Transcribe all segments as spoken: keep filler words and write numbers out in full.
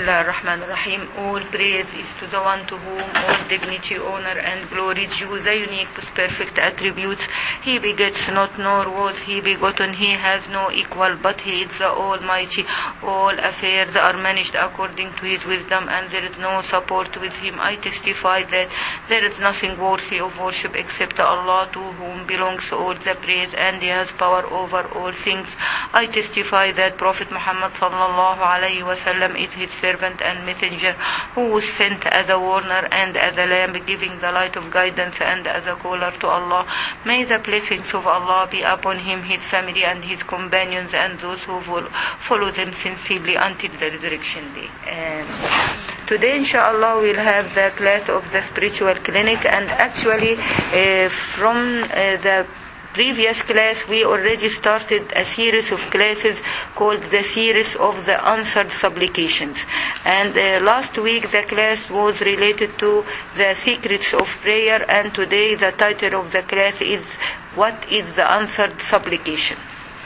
Bismillah ar-Rahman ar-Rahim. All praise is to the one to whom all dignity, honor and glory due, the unique with perfect attributes. He begets not, nor was he begotten. He has no equal, but he is the Almighty. All affairs are managed according to his wisdom, and there is no support with him. I testify that there is nothing worthy of worship except Allah, to whom belongs all the praise, and he has power over all things. I testify that Prophet Muhammad sallallahu alayhi wa sallam is his servant and messenger, who was sent as a warner and as a lamp, giving the light of guidance, and as a caller to Allah. May the blessings of Allah be upon him, his family and his companions, and those who follow them sincerely until the resurrection day. Um, today inshallah we'll have the class of the spiritual clinic, and actually uh, from uh, the previous class we already started a series of classes called the series of the answered supplications, and uh, last week the class was related to the secrets of prayer, and today the title of the class is what is the answered supplication.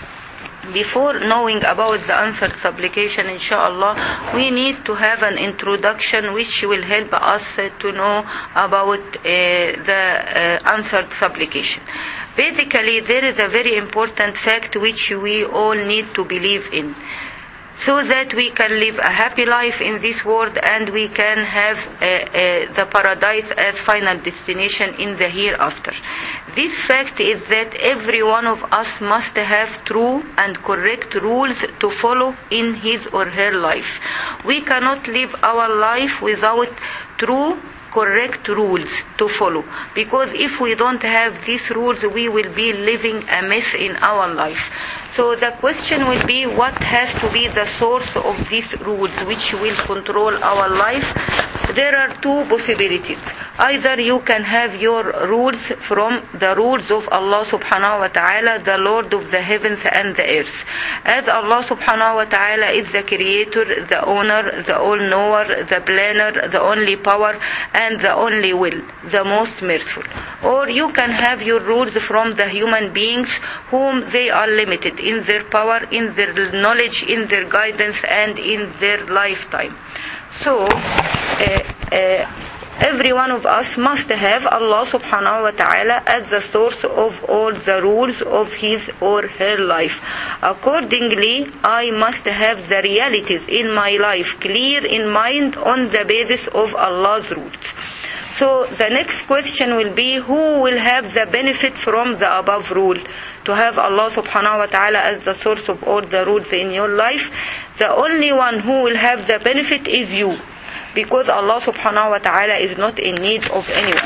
Before knowing about the answered supplication, inshallah, we need to have an introduction which will help us uh, to know about uh, the uh, answered supplication. Basically, there is a very important fact which we all need to believe in, so that we can live a happy life in this world, and we can have uh, uh, the paradise as final destination in the hereafter. This fact is that every one of us must have true and correct rules to follow in his or her life. We cannot live our life without true correct rules to follow, because if we don't have these rules, we will be living a mess in our life. So the question will be, what has to be the source of these rules which will control our life? There are two possibilities. Either you can have your rules from the rules of Allah subhanahu wa ta'ala, the Lord of the heavens and the earth. As Allah subhanahu wa ta'ala is the creator, the owner, the all-knower, the planner, the only power, and the only will, the most merciful. Or you can have your rules from the human beings, whom they are limited in their power, in their knowledge, in their guidance, and in their lifetime. So, uh, uh, every one of us must have Allah subhanahu wa ta'ala as the source of all the rules of his or her life. Accordingly, I must have the realities in my life clear in mind on the basis of Allah's rules. So the next question will be, who will have the benefit from the above rule? To have Allah subhanahu wa ta'ala as the source of all the rules in your life, the only one who will have the benefit is you, because Allah subhanahu wa ta'ala is not in need of anyone.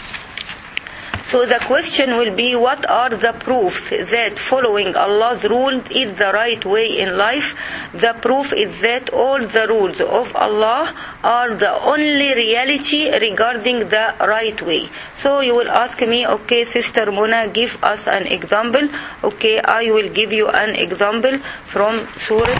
So the question will be, what are the proofs that following Allah's rule is the right way in life? The proof is that all the rules of Allah are the only reality regarding the right way. So you will ask me, okay, Sister Mona, give us an example. Okay, I will give you an example from Surah,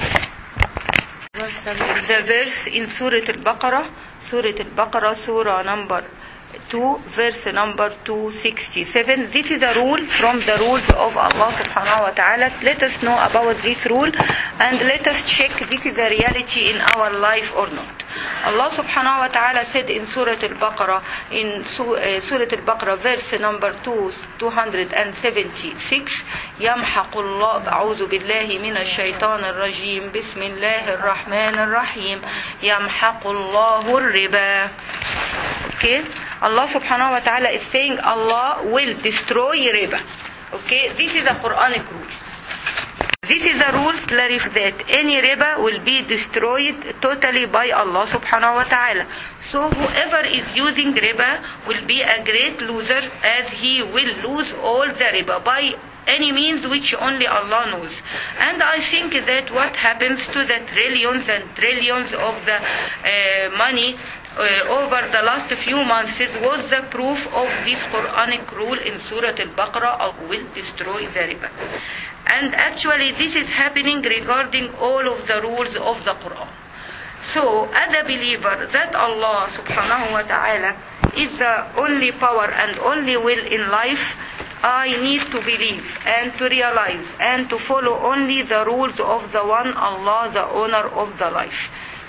the verse in Surah Al-Baqarah, Surah Al-Baqarah, Surah number two, verse number two sixty-seven. This is a rule from the rules of Allah subhanahu wa ta'ala. Let us know about this rule, and let us check this is a reality in our life or not. Allah subhanahu wa ta'ala said in Surah Al-Baqarah, in Surah Al-Baqarah, verse number two, two seventy-six, يَمْحَقُ اللَّهُ أَعُوذُ بِاللَّهِ مِنَ الشَّيْطَانِ الرَّجِيمِ بِسْمِ اللَّهِ الرَّحْمَنِ الرَّحِيمِ يَمْحَقُ اللَّهُ الرِّبَا. Okay, Allah subhanahu wa ta'ala is saying Allah will destroy riba. Okay, this is a Quranic rule. This is a rule clarifies that any riba will be destroyed totally by Allah subhanahu wa ta'ala. So whoever is using riba will be a great loser, as he will lose all the riba by any means which only Allah knows. And I think that what happens to the trillions and trillions of the uh, money Uh, over the last few months was the proof of this Quranic rule in Surah Al-Baqarah, Allah will destroy the riba. And actually this is happening regarding all of the rules of the Quran. So as a believer that Allah subhanahu wa ta'ala is the only power and only will in life, I need to believe and to realize and to follow only the rules of the one Allah, the owner of the life.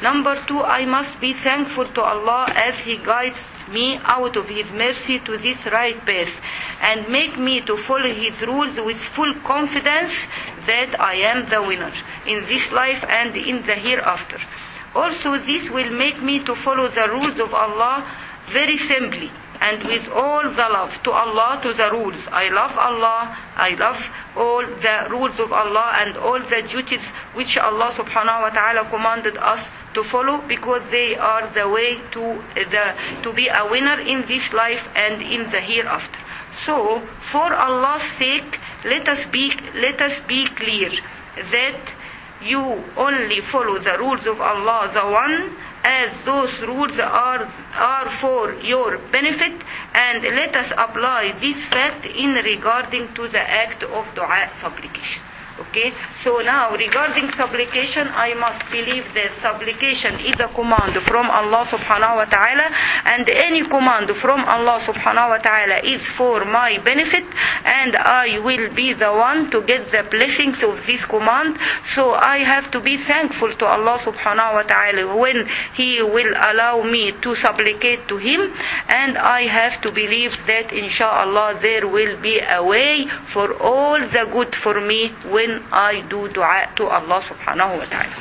Number two, I must be thankful to Allah as He guides me out of His mercy to this right path and make me to follow His rules with full confidence that I am the winner in this life and in the hereafter. Also, this will make me to follow the rules of Allah very simply and with all the love to Allah, to the rules. I love Allah, I love all the rules of Allah and all the duties which Allah subhanahu wa ta'ala commanded us to follow, because they are the way to the to be a winner in this life and in the hereafter. So, for Allah's sake, let us be let us be clear that you only follow the rules of Allah, the one, as those rules are are for your benefit, and let us apply this fact in regarding to the act of dua, supplication. Okay, so now regarding supplication, I must believe that supplication is a command from Allah subhanahu wa ta'ala, and any command from Allah subhanahu wa ta'ala is for my benefit, and I will be the one to get the blessings of this command. So I have to be thankful to Allah subhanahu wa ta'ala when He will allow me to supplicate to Him, and I have to believe that inshallah there will be a way for all the good for me when I do dua to Allah subhanahu wa ta'ala.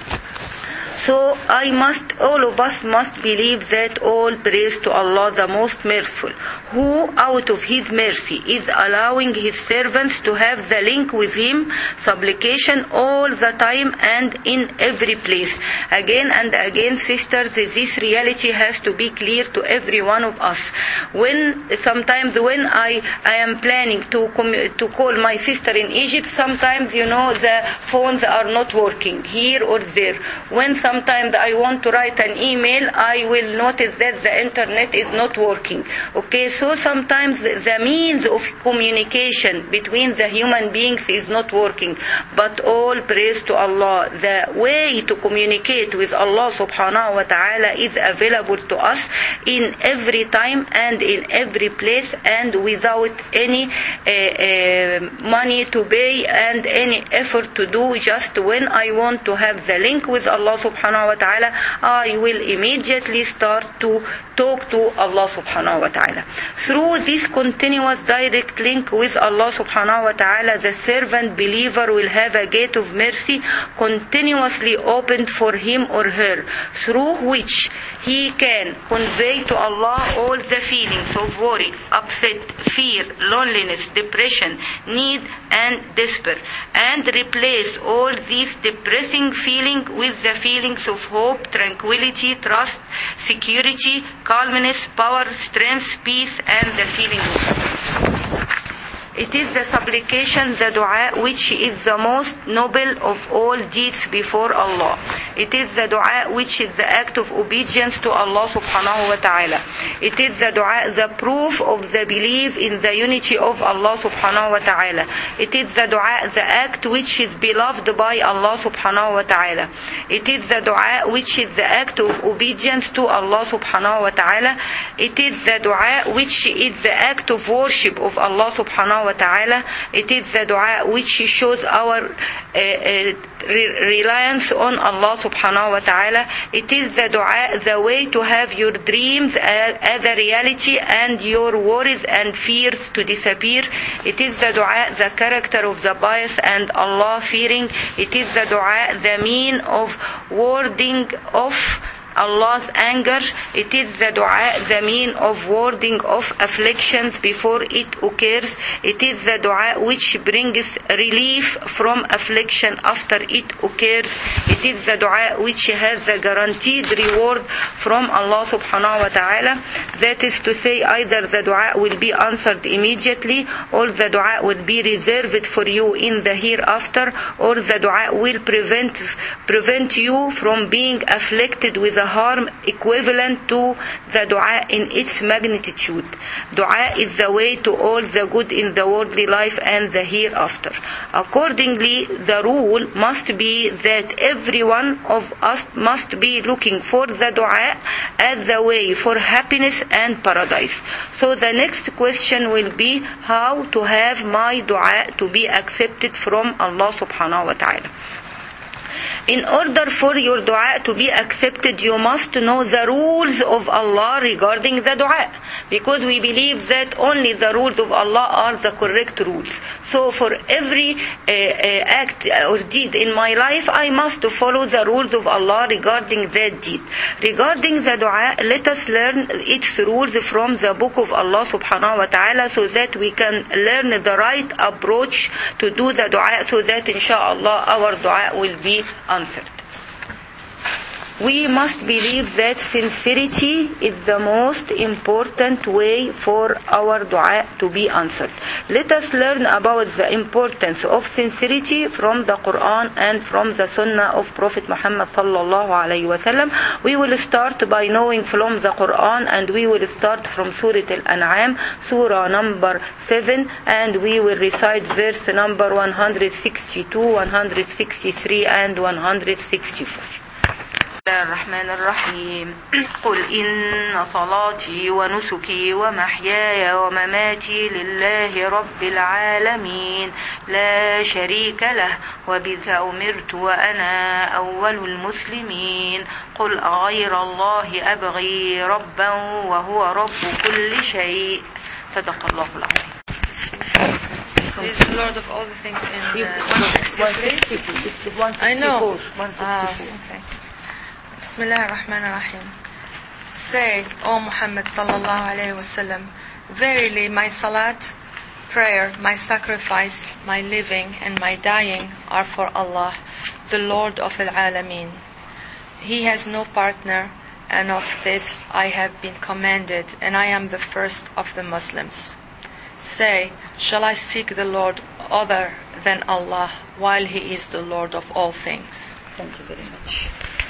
So I must, all of us must believe that all praise to Allah the most merciful, who out of His mercy is allowing His servants to have the link with Him, supplication all the time and in every place. Again and again, sisters, this reality has to be clear to every one of us. When sometimes when I, I am planning to com- to call my sister in Egypt, sometimes you know the phones are not working here or there. When some Sometimes I want to write an email, I will notice that the internet is not working. Okay, so sometimes the means of communication between the human beings is not working. But all praise to Allah. The way to communicate with Allah subhanahu wa ta'ala is available to us in every time and in every place, and without any uh, uh, money to pay and any effort to do. Just when I want to have the link with Allah subhanahu wa ta'ala, I will immediately start to talk to Allah subhanahu wa ta'ala. Through this continuous direct link with Allah subhanahu wa ta'ala, the servant believer will have a gate of mercy continuously opened for him or her, through which he can convey to Allah all the feelings of worry, upset, fear, loneliness, depression, need and despair, and replace all these depressing feelings with the feelings of hope, tranquility, trust, security, calmness, power, strength, peace, and the feeling of happiness. It is the supplication, the dua, which is the most noble of all deeds before Allah. It is the dua which is the act of obedience to Allah subhanahu wa ta'ala. It is the dua, the proof of the belief in the unity of Allah subhanahu wa ta'ala. It is the dua, the act which is beloved by Allah subhanahu wa ta'ala. It is the dua which is the act of obedience to Allah subhanahu wa ta'ala. It is the dua which is the act of worship of Allah subhanahu wa ta'ala. It is the dua which shows our uh, uh, reliance on Allah subhanahu wa ta'ala. It is the dua, the way to have your dreams as, as a reality and your worries and fears to disappear. It is the dua, the character of the pious and Allah fearing. It is the dua, the mean of warding off Allah's anger. It is the dua, the mean of warding off afflictions before it occurs. It is the dua which brings relief from affliction after it occurs. It is the dua which has the guaranteed reward from Allah subhanahu wa ta'ala. That is to say, either the dua will be answered immediately, or the dua will be reserved for you in the hereafter, or the dua will prevent prevent you from being afflicted with a harm equivalent to the dua in its magnitude. Dua is the way to all the good in the worldly life and the hereafter. Accordingly, the rule must be that every one of us must be looking for the dua as the way for happiness and paradise. So the next question will be how to have my dua to be accepted from Allah subhanahu wa ta'ala. In order for your dua to be accepted, you must know the rules of Allah regarding the dua. Because we believe that only the rules of Allah are the correct rules. So for every uh, uh, act or deed in my life, I must follow the rules of Allah regarding that deed. Regarding the dua, let us learn its rules from the book of Allah subhanahu wa ta'ala, so that we can learn the right approach to do the dua, so that inshallah our dua will be answered. We must believe that sincerity is the most important way for our dua to be answered. Let us learn about the importance of sincerity from the Quran and from the Sunnah of Prophet Muhammad sallallahu alaihi wasallam. We will start by knowing from the Quran, and we will start from Surah Al-An'am, Surah number seven, and we will recite verse number one hundred sixty-two, one hundred sixty-three, and one hundred sixty-four. الرحمن الرحيم قل إن صلاتي ونسكي ومحياي ومماتي لله رب العالمين لا شريك له وبذا أمرت وأنا أول المسلمين قل أغير الله أبغي ربا وهو رب كل شيء صدق الله العظيم. He is the Lord of all the things in uh, one sixty-three. I know. Ah, okay. Bismillah ar-Rahman ar-Rahim. Say, O Muhammad sallallahu alayhi wa sallam, verily my salat, prayer, my sacrifice, my living and my dying are for Allah, the Lord of al-Alameen. He has no partner, and of this I have been commanded, and I am the first of the Muslims. Say, shall I seek the Lord other than Allah, while He is the Lord of all things? Thank you very much.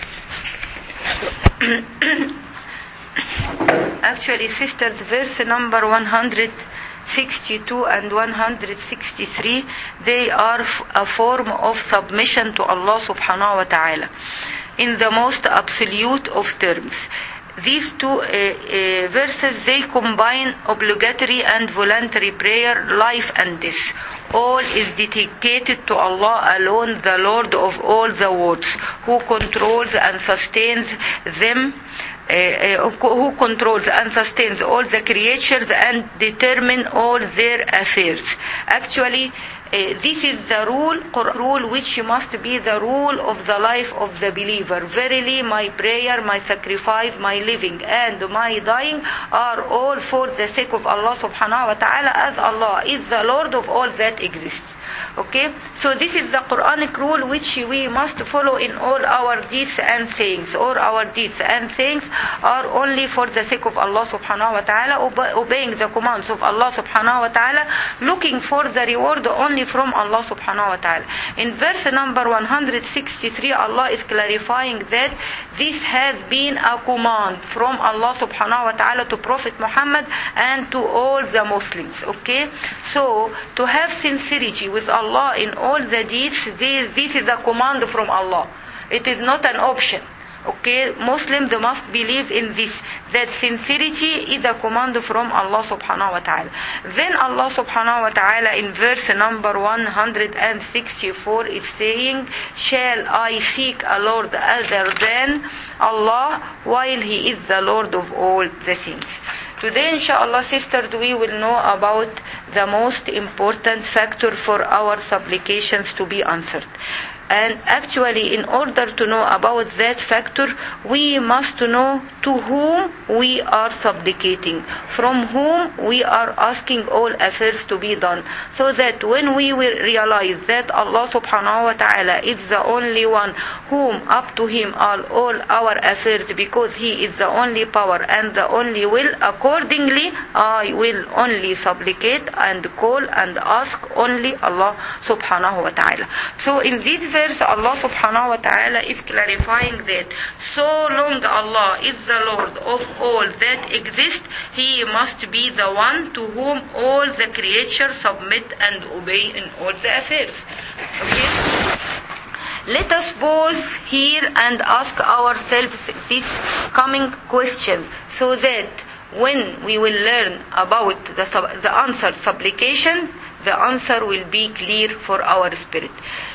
Actually, sisters, verse number one hundred sixty-two and one hundred sixty-three, they are a form of submission to Allah subhanahu wa ta'ala in the most absolute of terms. These two uh, uh, verses, they combine obligatory and voluntary prayer, life and death. All is dedicated to Allah alone, the Lord of all the worlds, who controls and sustains them, uh, uh, who controls and sustains all the creatures and determine all their affairs. Actually, Uh, this is the rule, rule which must be the rule of the life of the believer. Verily, my prayer, my sacrifice, my living, and my dying are all for the sake of Allah subhanahu wa ta'ala, as Allah is the Lord of all that exists. Okay, so this is the Quranic rule which we must follow in all our deeds and sayings. All our deeds and sayings are only for the sake of Allah subhanahu wa ta'ala, obeying the commands of Allah subhanahu wa ta'ala, looking for the reward only from Allah subhanahu wa ta'ala. In verse number one hundred sixty-three, Allah is clarifying that this has been a command from Allah subhanahu wa ta'ala to Prophet Muhammad and to all the Muslims. Okay, so to have sincerity with Allah Allah in all the deeds, this, this is a command from Allah. It is not an option. Okay, Muslims must believe in this, that sincerity is a command from Allah subhanahu wa ta'ala. Then Allah subhanahu wa ta'ala in verse number one hundred sixty-four is saying, shall I seek a Lord other than Allah, while He is the Lord of all the things. Today, inshallah, sisters, we will know about the most important factor for our supplications to be answered. And actually, in order to know about that factor, we must know to whom we are supplicating, from whom we are asking all affairs to be done. So that when we will realize that Allah subhanahu wa ta'ala is the only one whom up to Him are all our affairs, because He is the only power and the only will, accordingly I will only supplicate and call and ask only Allah subhanahu wa ta'ala. So in this verse, Allah subhanahu wa ta'ala is clarifying that so long Allah is the Lord of all that exist, He must be the one to whom all the creatures submit and obey in all the affairs. Okay? Let us pause here and ask ourselves this coming question, so that when we will learn about the, the answer supplication, the answer will be clear for our spirit.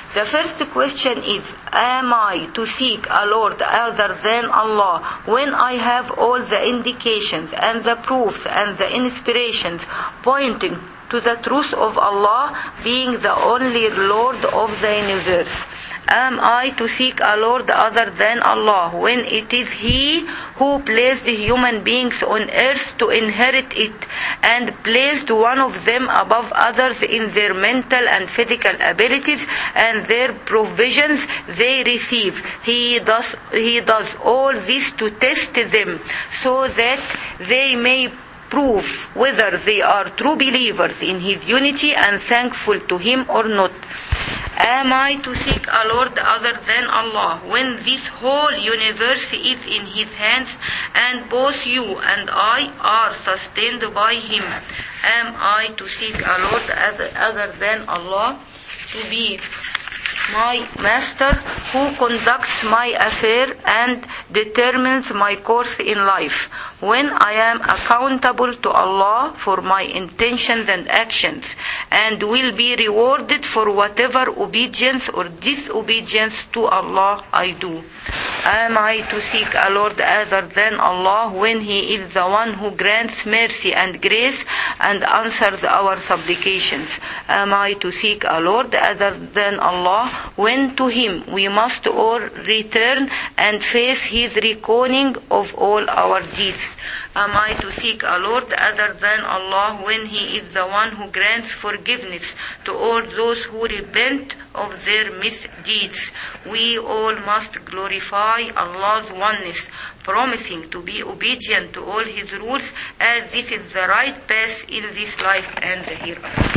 The first question is, am I to seek a Lord other than Allah when I have all the indications and the proofs and the inspirations pointing to the truth of Allah being the only Lord of the universe? Am I to seek a Lord other than Allah when it is He who placed human beings on earth to inherit it and placed one of them above others in their mental and physical abilities and their provisions they receive? He does, he does all this to test them so that they may prove whether they are true believers in His unity and thankful to Him or not. Am I to seek a Lord other than Allah when this whole universe is in His hands and both you and I are sustained by Him? Am I to seek a Lord other than Allah to be my master who conducts my affair and determines my course in life when I am accountable to Allah for my intentions and actions and will be rewarded for whatever obedience or disobedience to Allah I do? Am I to seek a Lord other than Allah when He is the one who grants mercy and grace and answers our supplications? Am I to seek a Lord other than Allah when to Him we must all return and face His reckoning of all our deeds? Am I to seek a Lord other than Allah when He is the one who grants forgiveness to all those who repent of their misdeeds? We all must glorify Allah's oneness, promising to be obedient to all His rules, as this is the right path in this life and the hereafter.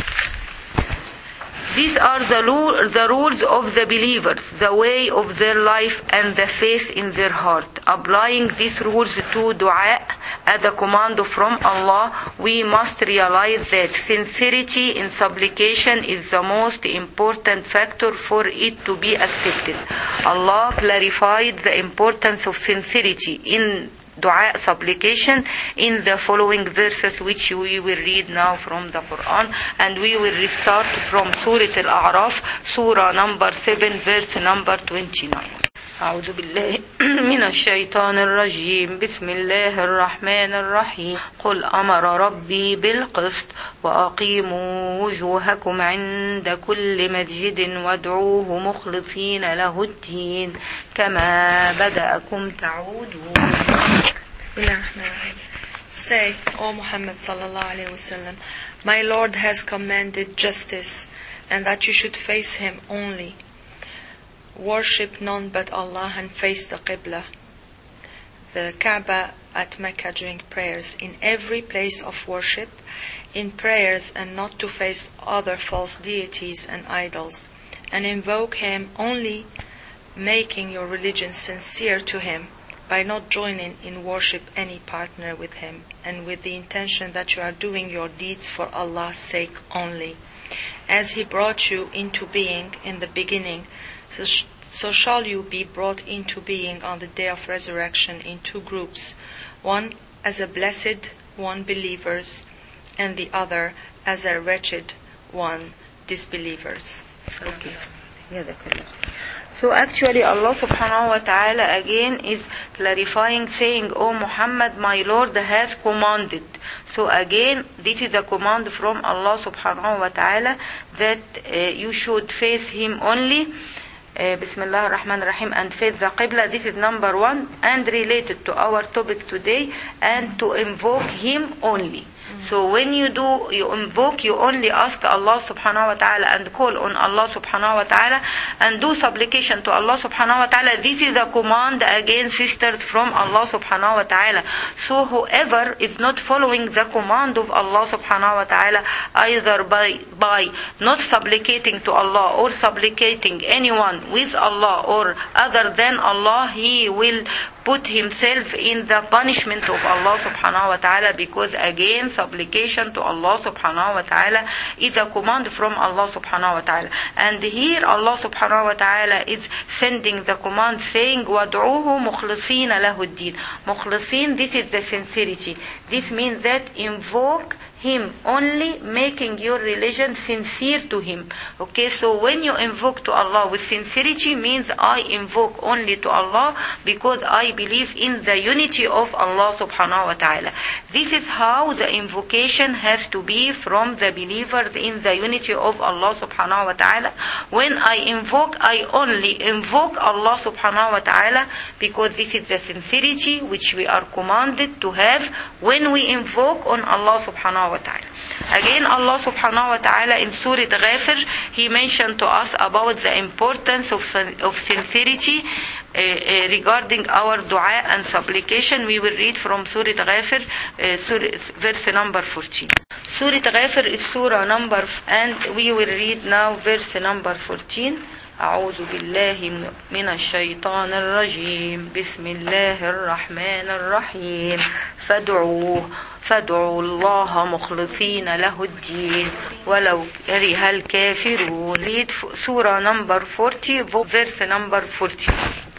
These are the, the rules of the believers, the way of their life and the faith in their heart. Applying these rules to dua as a command from Allah, we must realize that sincerity in supplication is the most important factor for it to be accepted. Allah clarified the importance of sincerity in dua supplication in the following verses, which we will read now from the Quran, and we will restart from Surah Al-A'raf, Surah number seven, verse number twenty-nine. أعوذ بالله من الشيطان الرجيم بسم الله الرحمن الرحيم قل أمر ربي بالقسط وأقيموا وجوهكم عند كل مسجد وادعوه مخلصين له الدين كما بدأكم تعودون. بسم الله الرحمن الرحيم. Say, O Muhammad sallallahu alayhi wa sallam, my Lord has commanded justice and that you should face Him only. Worship none but Allah and face the Qibla, the Kaaba at Mecca during prayers, in every place of worship, in prayers, and not to face other false deities and idols, and invoke Him only, making your religion sincere to Him by not joining in worship any partner with Him, and with the intention that you are doing your deeds for Allah's sake only. As He brought you into being in the beginning, So, sh- so shall you be brought into being on the day of resurrection in two groups, one as a blessed one, believers, and the other as a wretched one, disbelievers. Okay. So actually Allah subhanahu wa ta'ala again is clarifying, saying, O Muhammad, my Lord has commanded. So again, this is a command from Allah subhanahu wa ta'ala that uh, you should face Him only. Uh, Bismillah ar-Rahman ar-Rahim, and face the Qibla. This is number one and related to our topic today, and to invoke Him only. So when you do, you invoke, you only ask Allah subhanahu wa ta'ala and call on Allah subhanahu wa ta'ala and do supplication to Allah subhanahu wa ta'ala. This is a command again, sisters, from Allah subhanahu wa ta'ala. So whoever is not following the command of Allah subhanahu wa ta'ala, either by, by not supplicating to Allah or supplicating anyone with Allah or other than Allah, he will put himself in the punishment of Allah subhanahu wa ta'ala, because again supplication to Allah subhanahu wa ta'ala is a command from Allah subhanahu wa ta'ala. And here Allah subhanahu wa ta'ala is sending the command saying وَادْعُوهُ مُخْلِصِينَ لَهُ الدِّينَ. Mukhlisin, this is the sincerity. This means that invoke Him only, making your religion sincere to Him. Okay, so when you invoke to Allah with sincerity means I invoke only to Allah because I believe in the unity of Allah subhanahu wa ta'ala. This is how the invocation has to be from the believers in the unity of Allah subhanahu wa ta'ala. When I invoke, I only invoke Allah subhanahu wa ta'ala because this is the sincerity which we are commanded to have when we invoke on Allah subhanahu wa ta'ala. Again, Allah subhanahu wa ta'ala in Surah Ghafir, He mentioned to us about the importance of, of sincerity uh, uh, regarding our dua and supplication. We will read from Surah Ghafir, uh, surah, verse number fourteen. Surah Ghafir is surah number, and we will read now verse number fourteen. أعوذ بالله من الشيطان الرجيم بسم الله الرحمن الرحيم فادعوه فادعوا الله مخلصين له الدين ولو كره الكافرون. Read surah number forty, verse number fourteen.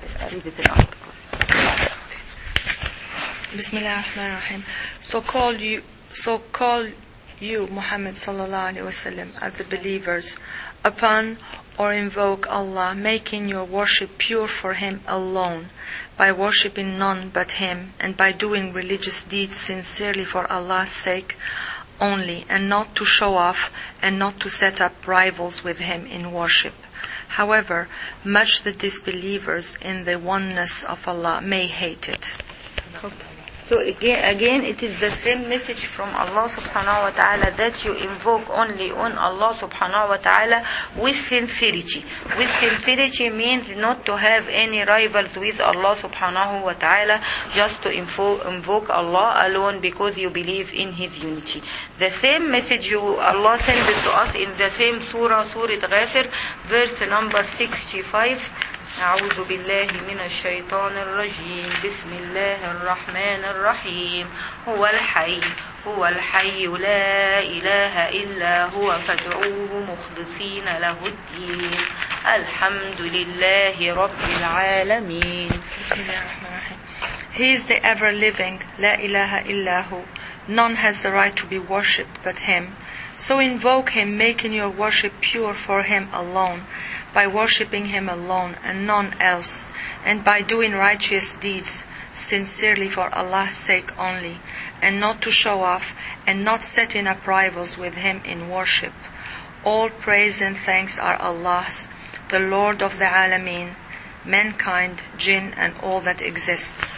بسم الله الرحمن الرحيم. So call you, so call you Muhammad sallallahu alaihi wasallam as the believers upon or invoke Allah, making your worship pure for Him alone, by worshipping none but Him, and by doing religious deeds sincerely for Allah's sake only, and not to show off, and not to set up rivals with Him in worship. However, much the disbelievers in the oneness of Allah may hate it. So again, again, it is the same message from Allah subhanahu wa ta'ala that you invoke only on Allah subhanahu wa ta'ala with sincerity. With sincerity means not to have any rivals with Allah subhanahu wa ta'ala, just to invo- invoke Allah alone because you believe in His unity. The same message you, Allah sent it to us in the same surah, Surah Ghafir, verse number sixty-five. أعوذ بالله من الشيطان الرجيم بسم الله الرحمن الرحيم هو الحي هو الحي لا إله إلا هو فادعوه مخلصين له الدين الحمد لله رب العالمين. بسم الله الرحمن الرحيم. He is the ever living, لا إله إلا هو. None has the right to be worshipped but Him. So invoke Him, making your worship pure for Him alone, by worshipping Him alone and none else, and by doing righteous deeds sincerely for Allah's sake only, and not to show off, and not setting up rivals with Him in worship. All praise and thanks are Allah's, the Lord of the Alameen, mankind, jinn, and all that exists.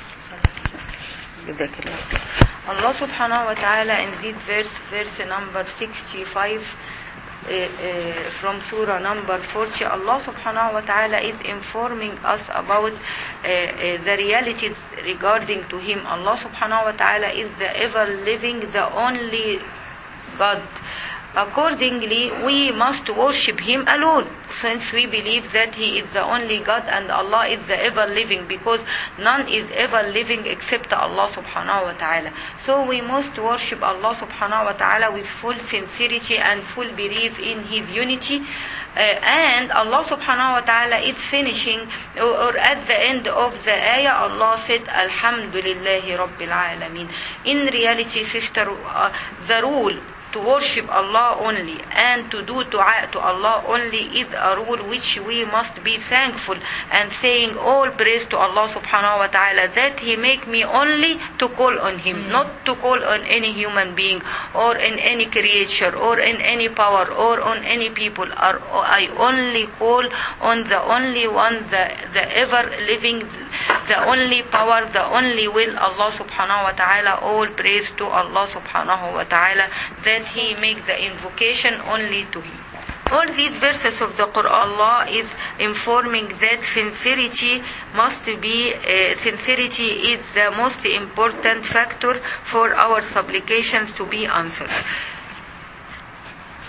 Allah subhanahu wa ta'ala in this verse, verse number sixty-five, uh, uh, from surah number forty, Allah subhanahu wa ta'ala is informing us about uh, uh, the realities regarding to Him. Allah subhanahu wa ta'ala is the ever living, the only God. Accordingly, we must worship Him alone, since we believe that He is the only God and Allah is the ever living, because none is ever living except Allah subhanahu wa ta'ala. So we must worship Allah subhanahu wa ta'ala with full sincerity and full belief in His unity. Uh, and Allah subhanahu wa ta'ala is finishing, or, or at the end of the ayah, Allah said, Alhamdulillahi Rabbil Alameen. In reality, sister, uh, the rule to worship Allah only and to do dua to Allah only is a rule which we must be thankful and saying all praise to Allah subhanahu wa ta'ala that He make me only to call on Him, mm-hmm. not to call on any human being or in any creature or in any power or on any people. I only call on the only one, the, the ever living, the only power, the only will, Allah subhanahu wa ta'ala. All praise to Allah subhanahu wa ta'ala that He make the invocation only to Him. All these verses of the Quran, Allah is informing that sincerity must be, uh, sincerity is the most important factor for our supplications to be answered.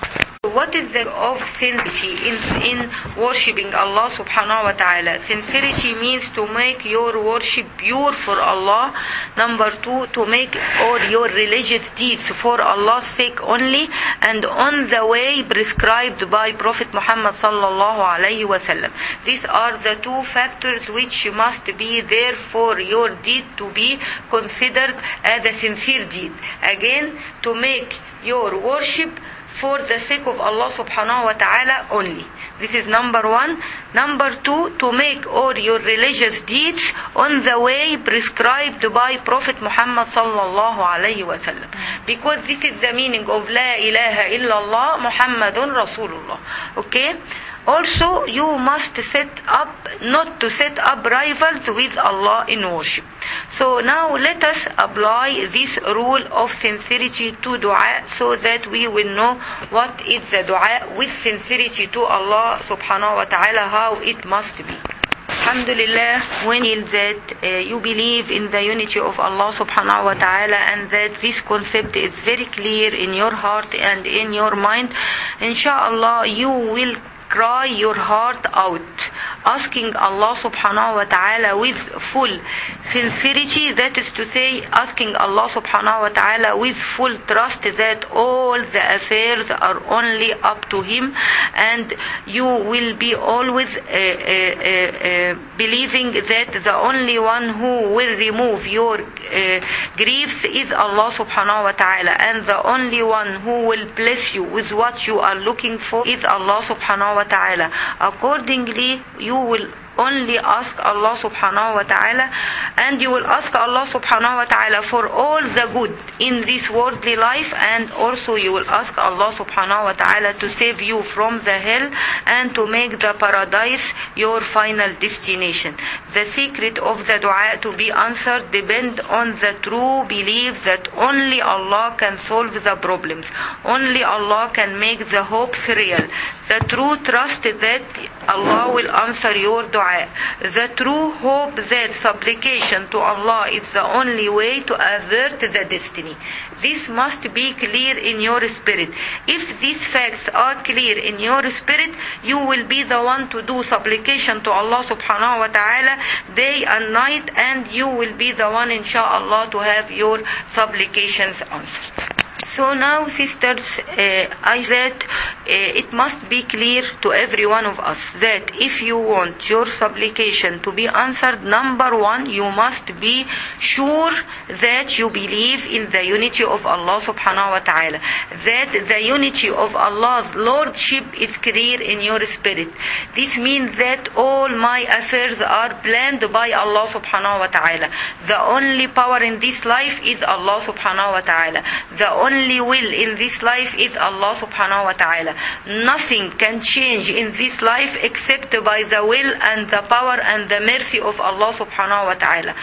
what is the of sincerity in, in worshipping Allah subhanahu wa ta'ala? Sincerity means to make your worship pure for Allah. Number two, to make all your religious deeds for Allah's sake only and on the way prescribed by Prophet Muhammad sallallahu alayhi wa sallam. These are the two factors which must be there for your deed to be considered as a sincere deed. Again, to make your worship for the sake of Allah subhanahu wa ta'ala only. This is number one. Number two, to make all your religious deeds on the way prescribed by Prophet Muhammad sallallahu alayhi wa sallam. Because this is the meaning of La ilaha illallah Muhammadun Rasulullah. Okay? Also, you must set up, not to set up rivals with Allah in worship. So now let us apply this rule of sincerity to dua so that we will know what is the dua with sincerity to Allah subhanahu wa ta'ala, how it must be. Alhamdulillah, when you that uh, you believe in the unity of Allah subhanahu wa ta'ala and that this concept is very clear in your heart and in your mind, inshallah you will cry your heart out, asking Allah subhanahu wa ta'ala with full sincerity, that is to say, asking Allah subhanahu wa ta'ala with full trust that all the affairs are only up to Him, and you will be always uh, uh, uh, believing that the only one who will remove your uh, griefs is Allah subhanahu wa ta'ala, and the only one who will bless you with what you are looking for is Allah subhanahu wa ta'ala. Accordingly, you will only ask Allah subhanahu wa ta'ala, and you will ask Allah subhanahu wa ta'ala for all the good in this worldly life, and also you will ask Allah subhanahu wa ta'ala to save you from the hell and to make the paradise your final destination. The secret of the dua to be answered depends on the true belief that only Allah can solve the problems, only Allah can make the hopes real, the true trust that Allah will answer your dua, the true hope that supplication to Allah is the only way to avert the destiny. This must be clear in your spirit. If these facts are clear in your spirit, you will be the one to do supplication to Allah subhanahu wa ta'ala day and night, and you will be the one inshallah to have your supplications answered. So now, sisters, uh, I said uh, it must be clear to every one of us that if you want your supplication to be answered, number one, you must be sure that you believe in the unity of Allah subhanahu wa ta'ala, that the unity of Allah's lordship is clear in your spirit. This means that all my affairs are planned by Allah subhanahu wa ta'ala. The only power in this life is Allah subhanahu wa ta'ala. The only Only will in this life is Allah subhanahu wa ta'ala. Nothing can change in this life except by the will and the power and the mercy of Allah subhanahu wa ta'ala.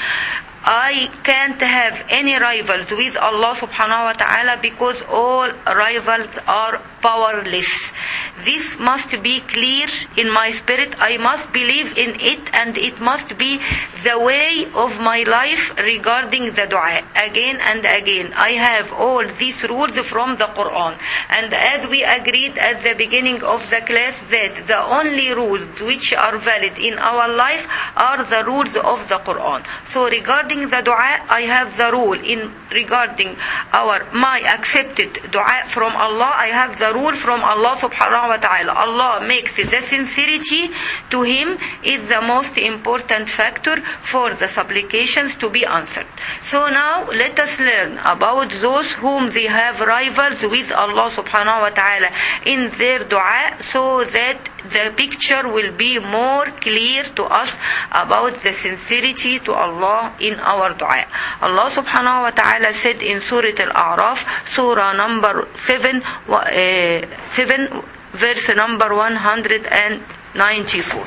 I can't have any rivals with Allah subhanahu wa ta'ala because all rivals are powerless. This must be clear in my spirit. I must believe in it, and it must be the way of my life regarding the dua. Again and again, I have all these rules from the Quran. And as we agreed at the beginning of the class that the only rules which are valid in our life are the rules of the Quran. So regarding the dua, I have the rule in regarding our my accepted dua from Allah. I have the rule from Allah subhanahu wa ta'ala. Allah makes the sincerity to Him is the most important factor for the supplications to be answered. So now let us learn about those whom they have rivals with Allah subhanahu wa ta'ala in their dua, so that the picture will be more clear to us about the sincerity to Allah in our dua. Allah subhanahu wa ta'ala said in Surah Al-A'raf, Surah number seven, uh, seven verse number one hundred ninety-four.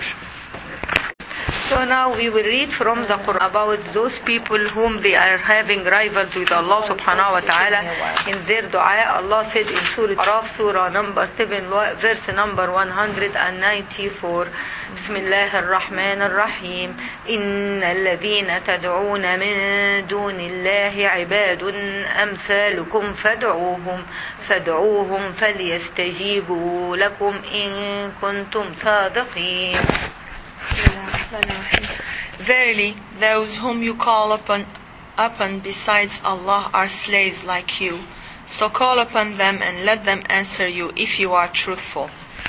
So now we will read from the Quran about those people whom they are having rivals with Allah subhanahu wa ta'ala in their dua. Allah said in Surah Al-A'raf, Surah number seven, verse number one hundred ninety-four, بسم الله الرحمن الرحيم إن الذين تدعون من دون الله عباد أمثالكم فادعوهم فادعوهم فليستجيبوا لكم إن كنتم صادقين. Verily, those whom you call upon, upon besides Allah are slaves like you. So call upon them and let them answer you if you are truthful.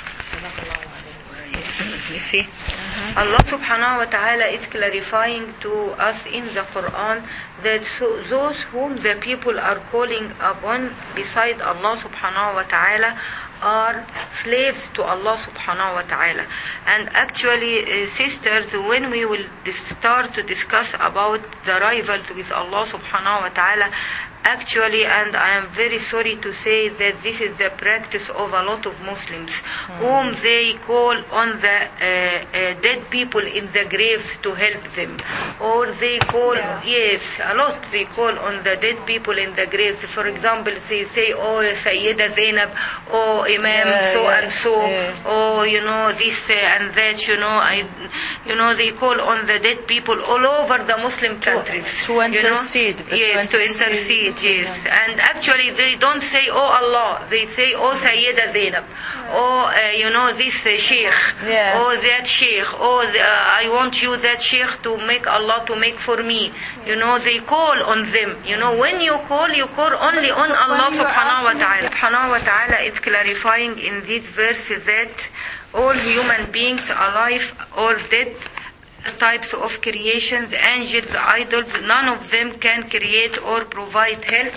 You see, uh-huh. Allah subhanahu wa ta'ala is clarifying to us in the Quran that so, those whom the people are calling upon beside Allah subhanahu wa ta'ala are slaves to Allah subhanahu wa ta'ala. And actually, uh, sisters, when we will start to discuss about the rivals with Allah subhanahu wa ta'ala, actually, and I am very sorry to say that this is the practice of a lot of Muslims, mm. whom they call on the uh, uh, dead people in the graves to help them, or they call, yeah. yes, a lot they call on the dead people in the graves. For example, they say, oh, Sayyida Zainab, oh, Imam yeah, so yeah, and so, yeah. oh, you know, this uh, and that, you know, I, you know, they call on the dead people all over the Muslim countries. To, to intercede. You know? Yes, to intercede. Yes, and actually they don't say, oh Allah, they say, oh Sayyida Zainab, oh, uh, you know, this uh, Sheikh, yes. oh that Sheikh, oh, the, uh, I want you, that Sheikh, to make Allah to make for me. You know, they call on them. You know, when you call, you call only on Allah subhanahu wa ta'ala. Subhanahu wa ta'ala is clarifying in this verse that all human beings, alive or dead, types of creation, the angels, the idols, none of them can create or provide help,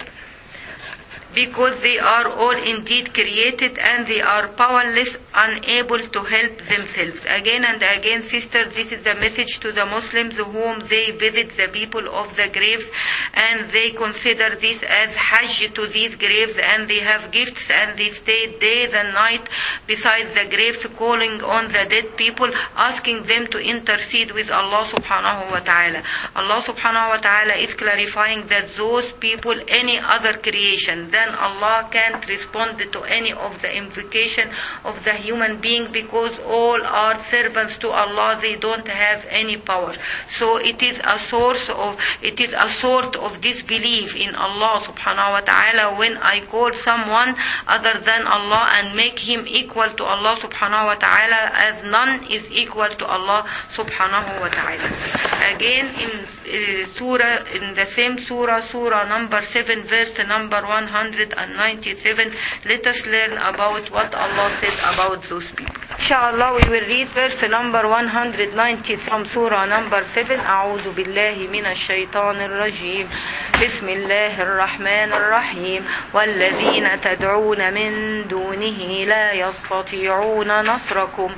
because they are all indeed created and they are powerless, unable to help themselves. Again and again, sisters, this is the message to the Muslims whom they visit the people of the graves, and they consider this as hajj to these graves, and they have gifts and they stay days and night beside the graves, calling on the dead people, asking them to intercede with Allah subhanahu wa ta'ala. Allah subhanahu wa ta'ala is clarifying that those people, any other creation than Allah can't respond to any of the invocation of the human being, because all are servants to Allah. They don't have any power. So it is a source of, it is a sort of disbelief in Allah subhanahu wa ta'ala when I call someone other than Allah and make him equal to Allah subhanahu wa ta'ala, as none is equal to Allah subhanahu wa ta'ala. Again in uh, surah, in the same surah, surah number seven, verse number one hundred ninety-seven, let us learn about what Allah says about those people. Inshallah, we will read verse number one hundred ninety from surah number seven. أعوذ بالله من الشيطان الرجيم. بسم الله الرحمن الرحيم. والذين تدعون من دونه لا يستطيعون نصركم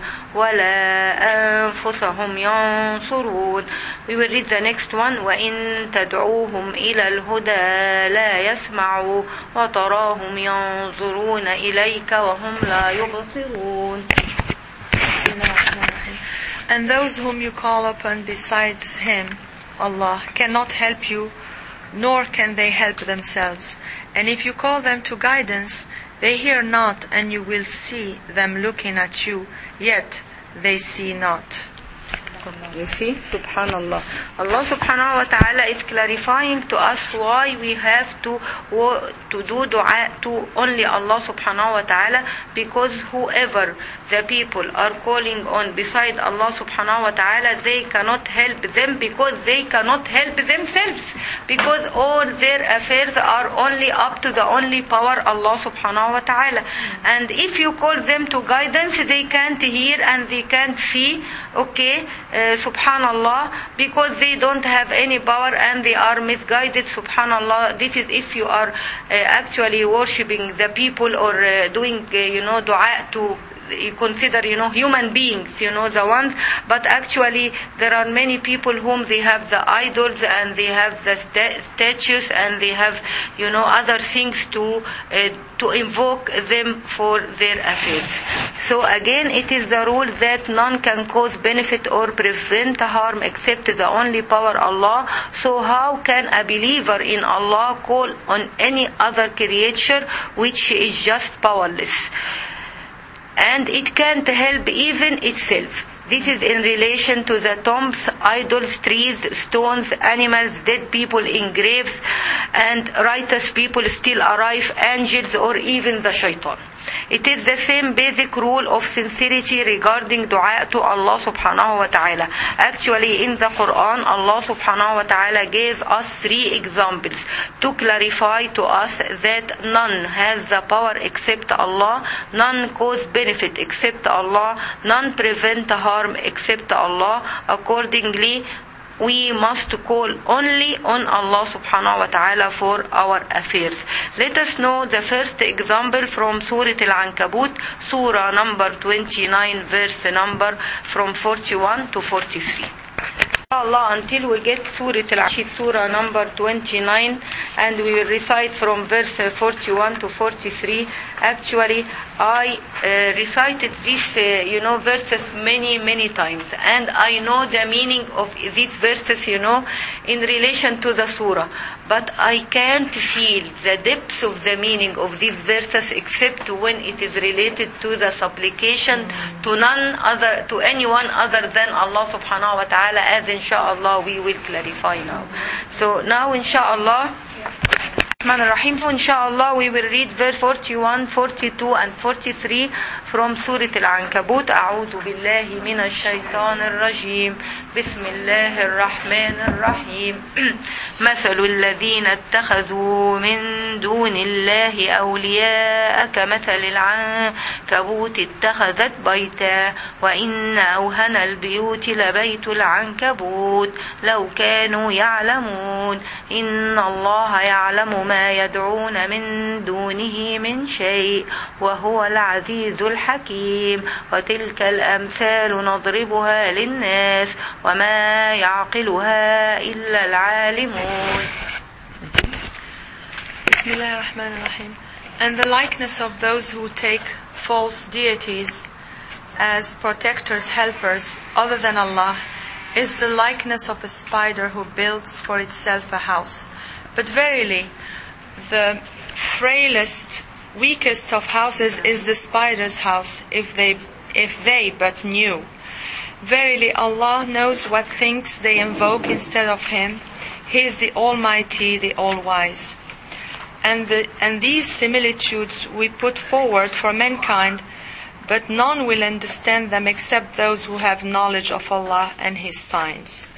ولا أنفسهم ينصرون. We will read the next one. وإن تدعوهم إلى الهدى لا يسمعوا وتراهم ينظرون إليك وهم لا يبصرون. And those whom you call upon besides Him, Allah, cannot help you, nor can they help themselves. And if you call them to guidance, they hear not, and you will see them looking at you, yet they see not. You see, subhanallah. Allah subhanahu wa ta'ala is clarifying to us why we have to to do dua to only Allah subhanahu wa ta'ala, because whoever the people are calling on beside Allah subhanahu wa ta'ala, they cannot help them, because they cannot help themselves, because all their affairs are only up to the only power, Allah subhanahu wa ta'ala. And if you call them to guidance, they can't hear and they can't see, okay, uh, subhanallah, because they don't have any power and they are misguided, subhanallah. This is if you are uh, actually worshipping the people or uh, doing, uh, you know, dua to, you consider, you know, human beings, you know, the ones, but actually there are many people whom they have the idols and they have the st- statues and they have, you know, other things to uh, to invoke them for their affairs. So again, it is the rule that none can cause benefit or prevent harm except the only power, Allah. So how can a believer in Allah call on any other creature which is just powerless? And it can't help even itself. This is in relation to the tombs, idols, trees, stones, animals, dead people in graves, and righteous people still alive, angels, or even the shaitan. It is the same basic rule of sincerity regarding dua to Allah subhanahu wa ta'ala. Actually, in the Quran, Allah subhanahu wa ta'ala gave us three examples to clarify to us that none has the power except Allah, none cause benefit except Allah, none prevent harm except Allah. Accordingly, we must call only on Allah subhanahu wa ta'ala for our affairs. Let us know the first example from Surah Al-Ankabut, Surah number twenty-nine, verse number from forty-one to forty-three. Allah, until we get Surah Al-Ankabut, Surah number twenty-nine, and we will recite from verse forty-one to forty-three. Actually, I uh, recited these, uh, you know, verses many, many times, and I know the meaning of these verses, you know, in relation to the surah. But I can't feel the depths of the meaning of these verses except when it is related to the supplication to none other, to anyone other than Allah subhanahu wa ta'ala, as inshallah we will clarify now. So now inshallah, Rahim, inshallah we will read verse forty-one, forty-two and forty-three from Surah Al-Ankabut. أعوذ بالله من الشيطان الرجيم. بسم الله الرحمن الرحيم. مثل الذين اتخذوا من دون الله أولياء كمثل العنكبوت اتخذت بيتا وإن أوهن البيوت لبيت العنكبوت لو كانوا يعلمون إن الله يعلم ما يدعون من دونه من شيء وهو العزيز الحكيم وتلك الأمثال نضربها للناس وما يعقلها إلا العالمون. بسم الله الرحمن الرحيم. And the likeness of those who take false deities as protectors, helpers, other than Allah, is the likeness of a spider who builds for itself a house. But verily, the frailest, weakest of houses is the spider's house, if they, if they but knew. Verily, Allah knows what things they invoke instead of Him. He is the Almighty, the All-Wise. And, the, and these similitudes we put forward for mankind, but none will understand them except those who have knowledge of Allah and His signs.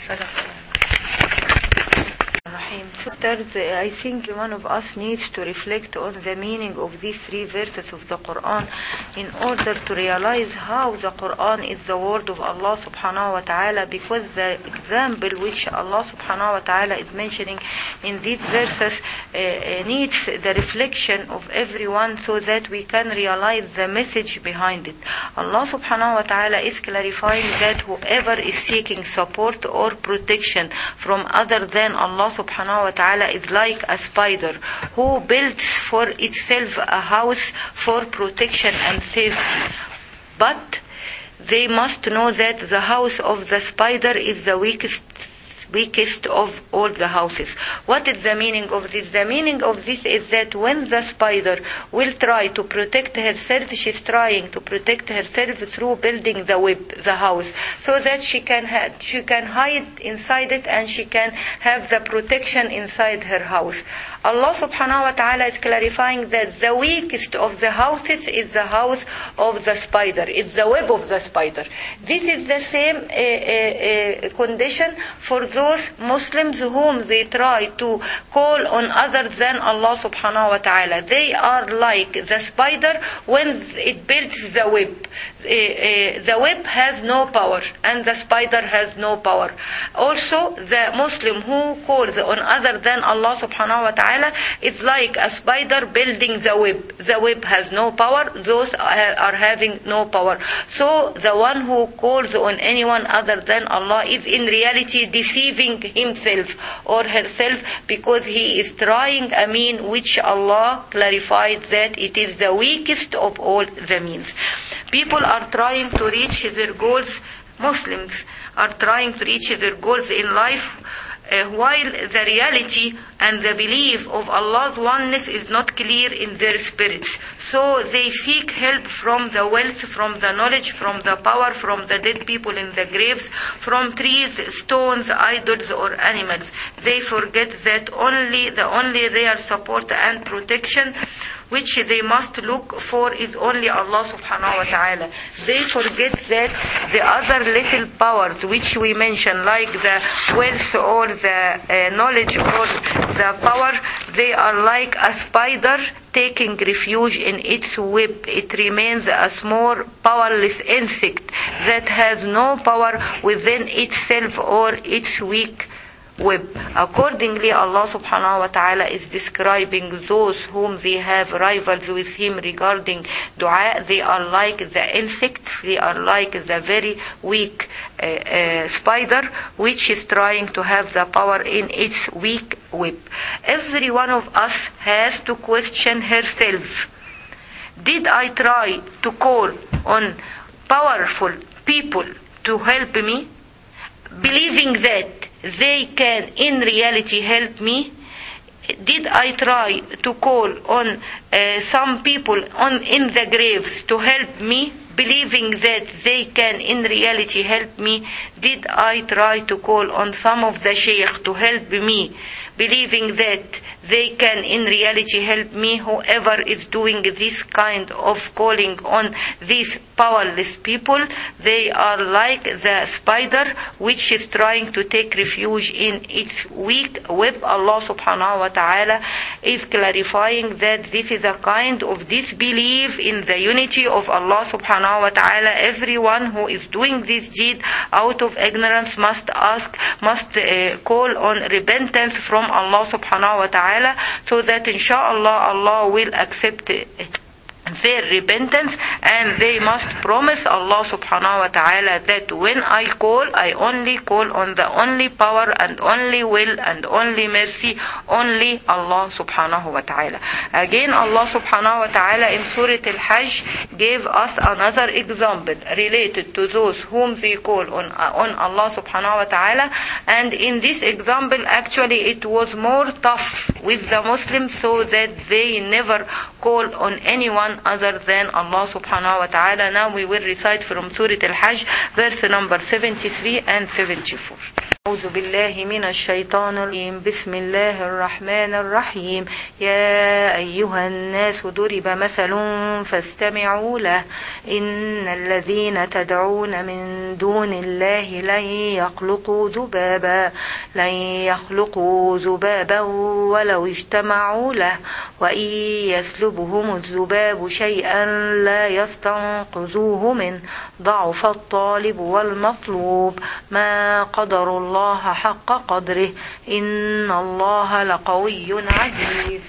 Sisters, I think one of us needs to reflect on the meaning of these three verses of the Quran in order to realize how the Quran is the word of Allah subhanahu wa ta'ala, because the example which Allah subhanahu wa ta'ala is mentioning in these verses uh, needs the reflection of everyone so that we can realize the message behind it. Allah subhanahu wa ta'ala is clarifying that whoever is seeking support or protection from other than Allah subhanahu wa ta'ala is like a spider who builds for itself a house for protection and safety. But they must know that the house of the spider is the weakest weakest of all the houses. What is the meaning of this? The meaning of this is that when the spider will try to protect herself, she's trying to protect herself through building the web, the house, so that she can ha- she can hide inside it and she can have the protection inside her house. Allah subhanahu wa ta'ala is clarifying that the weakest of the houses is the house of the spider. It's the web of the spider. This is the same uh, uh, uh, condition for those Muslims whom they try to call on other than Allah subhanahu wa ta'ala. They are like the spider when it builds the web. Uh, uh, the web has no power and the spider has no power. Also, the Muslim who calls on other than Allah subhanahu wa ta'ala is like a spider building the web. The web has no power. Those are, are having no power. So the one who calls on anyone other than Allah is in reality deceiving himself or herself, because he is trying a mean which Allah clarified that it is the weakest of all the means. People are trying to reach their goals. Muslims are trying to reach their goals in life uh, while the reality and the belief of Allah's oneness is not clear in their spirits. So they seek help from the wealth, from the knowledge, from the power, from the dead people in the graves, from trees, stones, idols, or animals. They forget that only the only real support and protection which they must look for is only Allah subhanahu wa ta'ala. They forget that the other little powers which we mention, like the wealth or the uh, knowledge or the power, they are like a spider taking refuge in its web. It remains a small powerless insect that has no power within itself or its weak web. Accordingly, Allah subhanahu wa ta'ala is describing those whom they have rivals with him regarding dua. They are like the insects, they are like the very weak uh, uh, spider which is trying to have the power in its weak web. Every one of us has to question herself. Did I try to call on powerful people to help me, believing that they can in reality help me? Did I try to call on uh, some people on in the graves to help me, believing that they can in reality help me? Did I try to call on some of the sheikh to help me, believing that they can in reality help me? Whoever is doing this kind of calling on these powerless people, they are like the spider which is trying to take refuge in its weak web. Allah subhanahu wa ta'ala is clarifying that this is a kind of disbelief in the unity of Allah subhanahu wa ta'ala. Everyone who is doing this deed out of ignorance must ask, must uh, call on repentance from Allah subhanahu wa ta'ala, so that inshallah Allah will accept it. Their repentance, and they must promise Allah subhanahu wa ta'ala that when I call, I only call on the only power and only will and only mercy, only Allah subhanahu wa ta'ala. Again, Allah subhanahu wa ta'ala in Surah Al-Hajj gave us another example related to those whom they call on, on Allah subhanahu wa ta'ala, and in this example actually it was more tough with the Muslims, so that they never call on anyone other than Allah subhanahu wa ta'ala. Now we will recite from Surah Al-Hajj, verse number seventy-three and seventy-four. أعوذ بالله من الشيطان الرجيم بسم الله الرحمن الرحيم يا أيها الناس ضرب مثل فاستمعوا له إن الذين تدعون من دون الله لن يخلقوا ذبابا لن يخلقوا ذبابا ولو اجتمعوا له وإن يسلبهم الذباب شيئا لا يستنقذوه منه ضعف الطالب والمطلوب ما قدر الله الله حق قدره إن الله لقوي عزيز.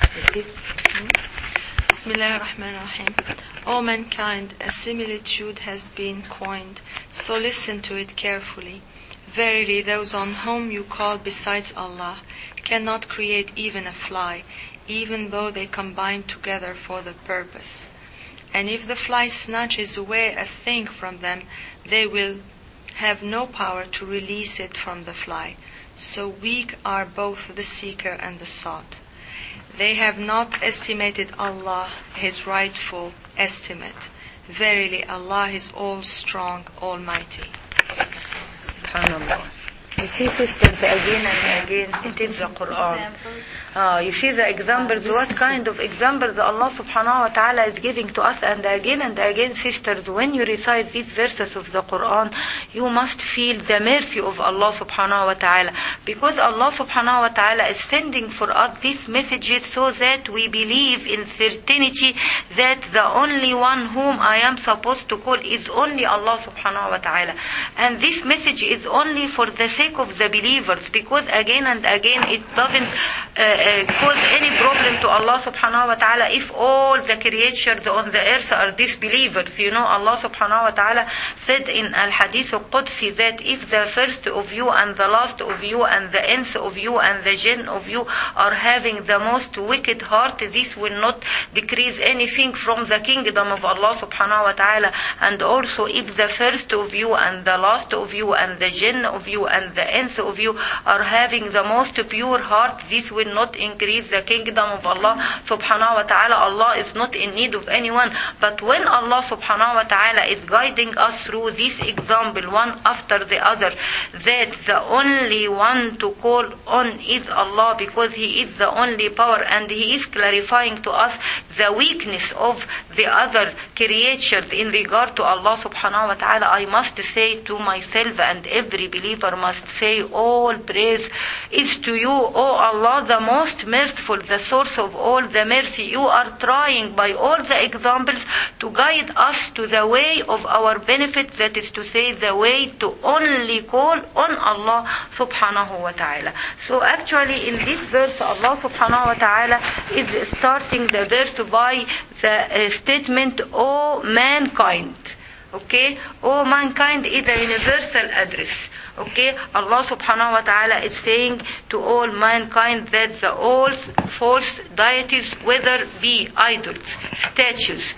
Bismillah ar-Rahman ar-Rahim. O mankind, a similitude has been coined, so listen to it carefully. Verily, those on whom you call besides Allah cannot create even a fly, even though they combine together for the purpose. And if the fly snatches away a thing from them, they will have no power to release it from the fly. So weak are both the seeker and the sought. They have not estimated Allah His rightful estimate. Verily Allah is all strong, almighty. SubhanAllah. You see, sisters, again and again, it is the Quran. Uh, you see the examples, what kind of examples Allah subhanahu wa ta'ala is giving to us, and again and again, sisters, when you recite these verses of the Quran, you must feel the mercy of Allah subhanahu wa ta'ala, because Allah subhanahu wa ta'ala is sending for us these messages so that we believe in certainty that the only one whom I am supposed to call is only Allah subhanahu wa ta'ala. And this message is only for the sake of the believers, because again and again it doesn't uh, Uh, cause any problem to Allah subhanahu wa ta'ala if all the creatures on the earth are disbelievers. You know, Allah subhanahu wa ta'ala said in Al-Hadith Al-Qudsi that if the first of you and the last of you and the ins of you and the jinn of you are having the most wicked heart, this will not decrease anything from the kingdom of Allah subhanahu wa ta'ala. And also if the first of you and the last of you and the jinn of you and the ins of you are having the most pure heart, this will not increase the kingdom of Allah subhanahu wa ta'ala. Allah is not in need of anyone. But when Allah subhanahu wa ta'ala is guiding us through this example one after the other, that the only one to call on is Allah, because He is the only power, and He is clarifying to us the weakness of the other creatures in regard to Allah subhanahu wa ta'ala, I must say to myself, and every believer must say, all praise is to you, O Allah, the most merciful, the source of all the mercy. You are trying by all the examples to guide us to the way of our benefit, that is to say the way to only call on Allah subhanahu wa ta'ala. So actually in this verse Allah subhanahu wa ta'ala is starting the verse by the uh, statement, O mankind. Okay, O mankind is a universal address. Okay, Allah subhanahu wa ta'ala is saying to all mankind that the all false deities, whether be idols, statues,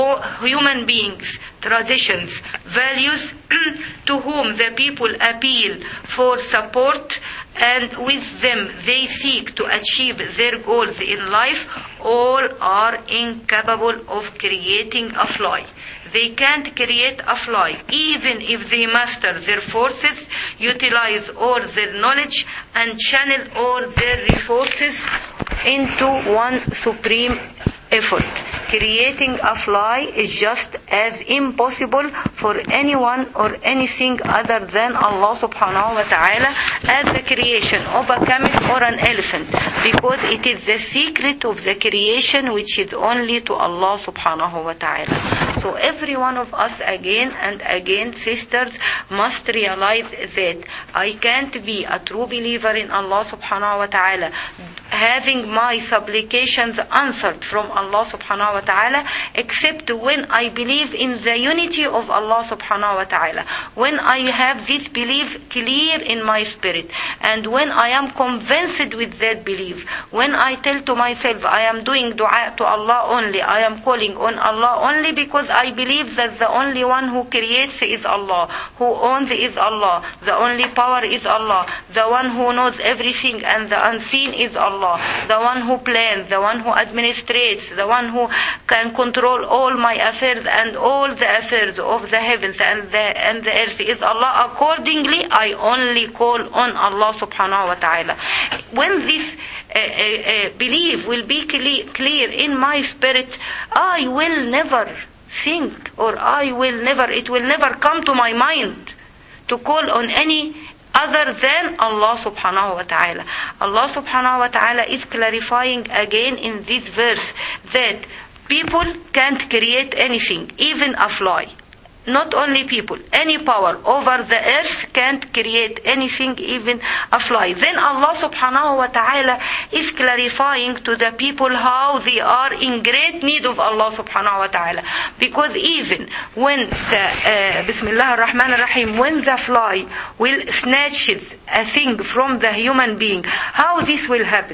human beings, traditions, values, to whom the people appeal for support, and with them they seek to achieve their goals in life, all are incapable of creating a fly. They can't create a fly, even if they master their forces, utilize all their knowledge, and channel all their resources into one supreme effort. Creating a fly is just as impossible for anyone or anything other than Allah subhanahu wa ta'ala as the creation of a camel or an elephant, because it is the secret of the creation which is only to Allah subhanahu wa ta'ala. So every one of us again and again, sisters, must realize that I can't be a true believer in Allah subhanahu wa ta'ala having my supplications answered from Allah subhanahu wa ta'ala, except when I believe in the unity of Allah subhanahu wa ta'ala, when I have this belief clear in my spirit, and when I am convinced with that belief, when I tell to myself I am doing dua to Allah only, I am calling on Allah only because I believe that the only one who creates is Allah, who owns is Allah, the only power is Allah, the one who knows everything and the unseen is Allah, the one who plans, the one who administrates, the one who can control all my affairs and all the affairs of the heavens and the, and the earth is Allah. Accordingly, I only call on Allah subhanahu wa ta'ala. When this uh, uh, uh, belief will be clear, clear in my spirit, I will never think, or I will never, it will never come to my mind to call on any other than Allah subhanahu wa ta'ala. Allah subhanahu wa ta'ala is clarifying again in this verse that people can't create anything, even a fly. Not only people, any power over the earth can't create anything, even a fly. Then Allah subhanahu wa ta'ala is clarifying to the people how they are in great need of Allah subhanahu wa ta'ala. Because even when the, uh, Bismillah ar-Rahman ar-Rahim, when the fly will snatches a thing from the human being, how this will happen?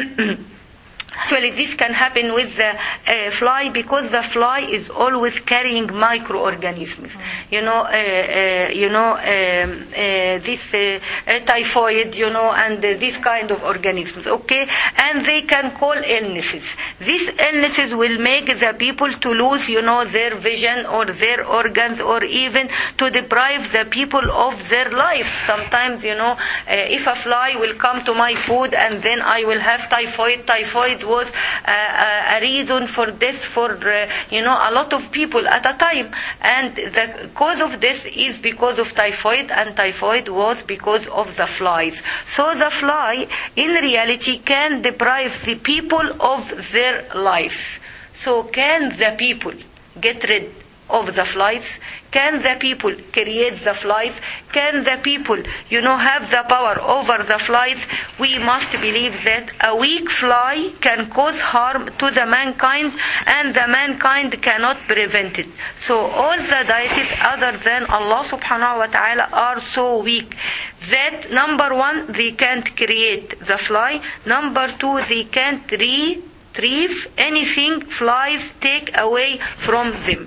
Actually, this can happen with the uh, fly, because the fly is always carrying microorganisms. Mm. You know, uh, uh, you know, um, uh, this uh, uh, typhoid, you know, and uh, this kind of organisms. Okay, and they can call illnesses. These illnesses will make the people to lose, you know, their vision or their organs, or even to deprive the people of their life. Sometimes, you know, uh, if a fly will come to my food and then I will have typhoid, typhoid was uh, uh, a reason for death for uh, you know a lot of people at a time, and the cause of death is because of typhoid, and typhoid was because of the flies. So the fly in reality can deprive the people of their lives. So can the people get rid of the flies? Can the people create the flies? Can the people, you know, have the power over the flies? We must believe that a weak fly can cause harm to the mankind, and the mankind cannot prevent it. So all the deities other than Allah subhanahu wa ta'ala are so weak that, number one, they can't create the fly. Number two, they can't retrieve anything flies take away from them.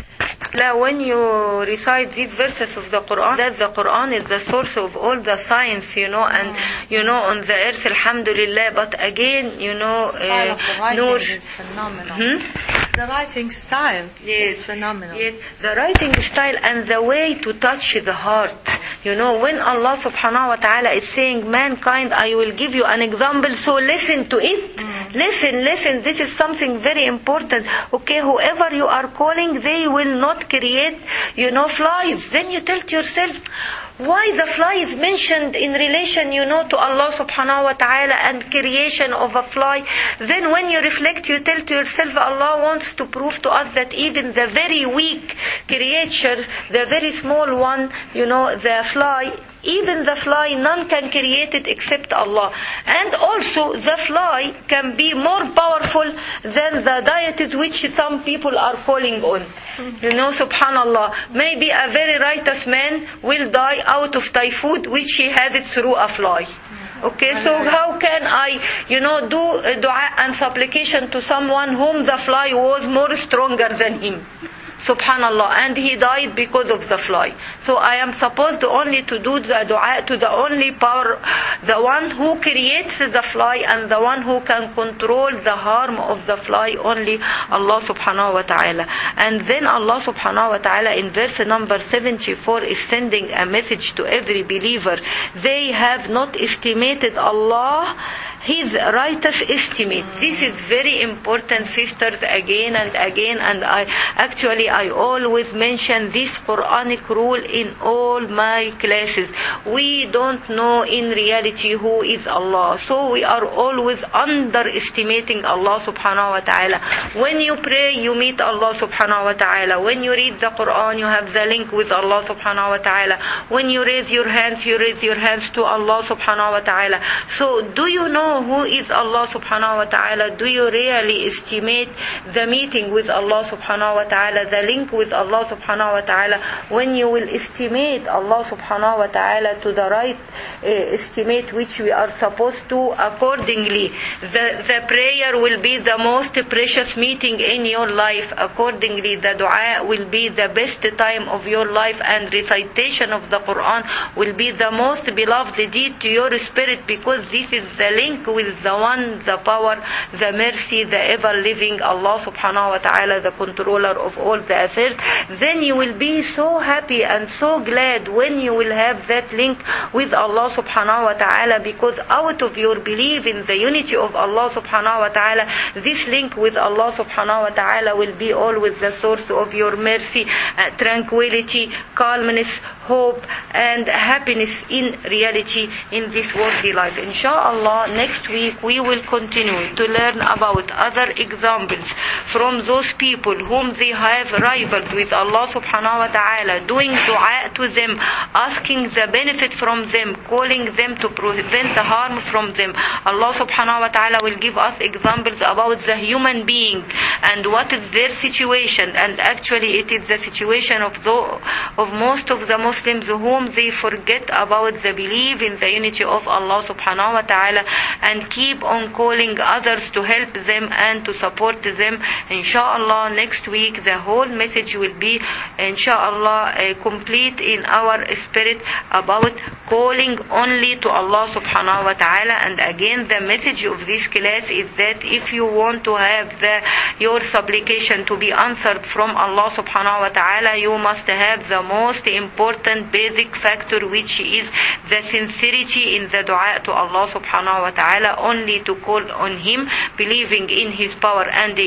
Now, when you recite these verses of the Quran, that the Quran is the source of all the science, you know, and you know, on the earth, alhamdulillah. But again, you know, the style uh, of the writing Noor, is phenomenal. Hmm? The writing style Yes. is phenomenal. Yes, the writing style and the way to touch the heart. You know, when Allah subhanahu wa ta'ala is saying, mankind, I will give you an example, so listen to it. Mm. Listen, listen, this is something very important. Okay, whoever you are calling, they will not create, you know, flies. Then you tell to yourself, why the fly is mentioned in relation, you know, to Allah subhanahu wa ta'ala and creation of a fly. Then when you reflect, you tell to yourself, Allah wants to prove to us that even the very weak creature, the very small one, you know, the fly, even the fly, none can create it except Allah. And also the fly can be more powerful than the deities which some people are calling on. You know, subhanallah, maybe a very righteous man will die out of typhoid which he had it through a fly. Okay, so how can I, you know, do a dua and supplication to someone whom the fly was more stronger than him? Subhanallah, and he died because of the fly. So I am supposed to only to do the dua to the only power, the one who creates the fly and the one who can control the harm of the fly, only Allah subhanahu wa ta'ala. And then Allah subhanahu wa ta'ala in verse number seventy-four is sending a message to every believer. They have not estimated Allah His righteous estimate. This is very important, sisters, again and again, and I actually I always mention this Quranic rule in all my classes. We don't know in reality who is Allah, so we are always underestimating Allah subhanahu wa ta'ala. When you pray, you meet Allah subhanahu wa ta'ala. When you read the Quran, you have the link with Allah subhanahu wa ta'ala. When you raise your hands, you raise your hands to Allah subhanahu wa ta'ala. So do you know who is Allah subhanahu wa ta'ala? Do you really estimate the meeting with Allah subhanahu wa ta'ala, the link with Allah subhanahu wa ta'ala? When you will estimate Allah subhanahu wa ta'ala to the right uh, estimate which we are supposed to, accordingly the, the prayer will be the most precious meeting in your life. Accordingly the dua will be the best time of your life, and recitation of the Quran will be the most beloved deed to your spirit, because this is the link with the one, the power, the mercy, the ever-living Allah subhanahu wa ta'ala, the controller of all the affairs. Then you will be so happy and so glad when you will have that link with Allah subhanahu wa ta'ala, because out of your belief in the unity of Allah subhanahu wa ta'ala, this link with Allah subhanahu wa ta'ala will be always the source of your mercy, uh, tranquility, calmness, hope, and happiness in reality in this worldly life. Inshallah, next week we will continue to learn about other examples from those people whom they have rivaled with Allah subhanahu wa ta'ala, doing dua to them, asking the benefit from them, calling them to prevent the harm from them. Allah subhanahu wa ta'ala will give us examples about the human being and what is their situation, and actually it is the situation of the, of most of the Muslims whom they forget about the belief in the unity of Allah subhanahu wa ta'ala and keep on calling others to help them and to support them. Inshallah, next week the whole message will be, inshallah, uh, complete in our spirit about calling only to Allah subhanahu wa ta'ala. And again, the message of this class is that if you want to have the, your supplication to be answered from Allah subhanahu wa ta'ala, you must have the most important basic factor, which is the sincerity in the dua to Allah subhanahu wa ta'ala, only to call on Him, believing in His power and in His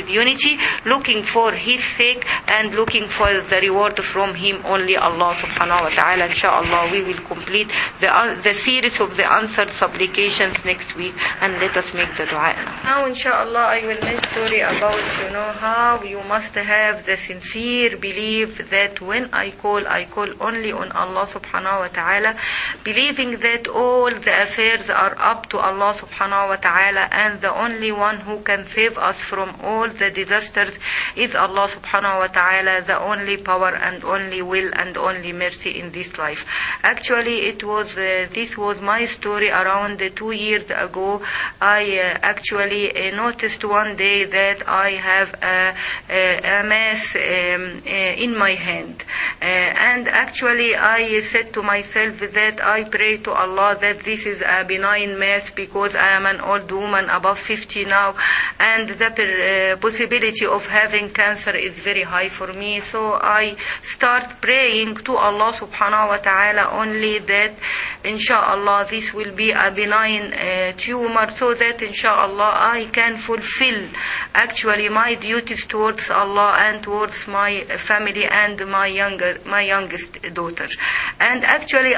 with unity, looking for his sake and looking for the reward from him only, Allah subhanahu wa ta'ala. Inshallah, we will complete the, uh, the series of the answered supplications next week, and let us make the dua now. Now, inshallah, I will make story about, you know, how you must have the sincere belief that when I call, I call only on Allah subhanahu wa ta'ala, believing that all the affairs are up to Allah subhanahu wa ta'ala, and the only one who can save us from all the disasters is Allah subhanahu wa ta'ala, the only power and only will and only mercy in this life. Actually, it was uh, this was my story around uh, two years ago. I uh, actually uh, noticed one day that I have a, a, a mass um, uh, in my hand, uh, and actually I said to myself that I pray to Allah that this is a benign mass, because I am an old woman above fifty now, and the per, uh, possibility of having cancer is very high for me. So I start praying to Allah subhanahu wa ta'ala only that inshallah this will be a benign uh, tumor, so that inshallah I can fulfill actually my duties towards Allah and towards my family and my younger my youngest daughter. And actually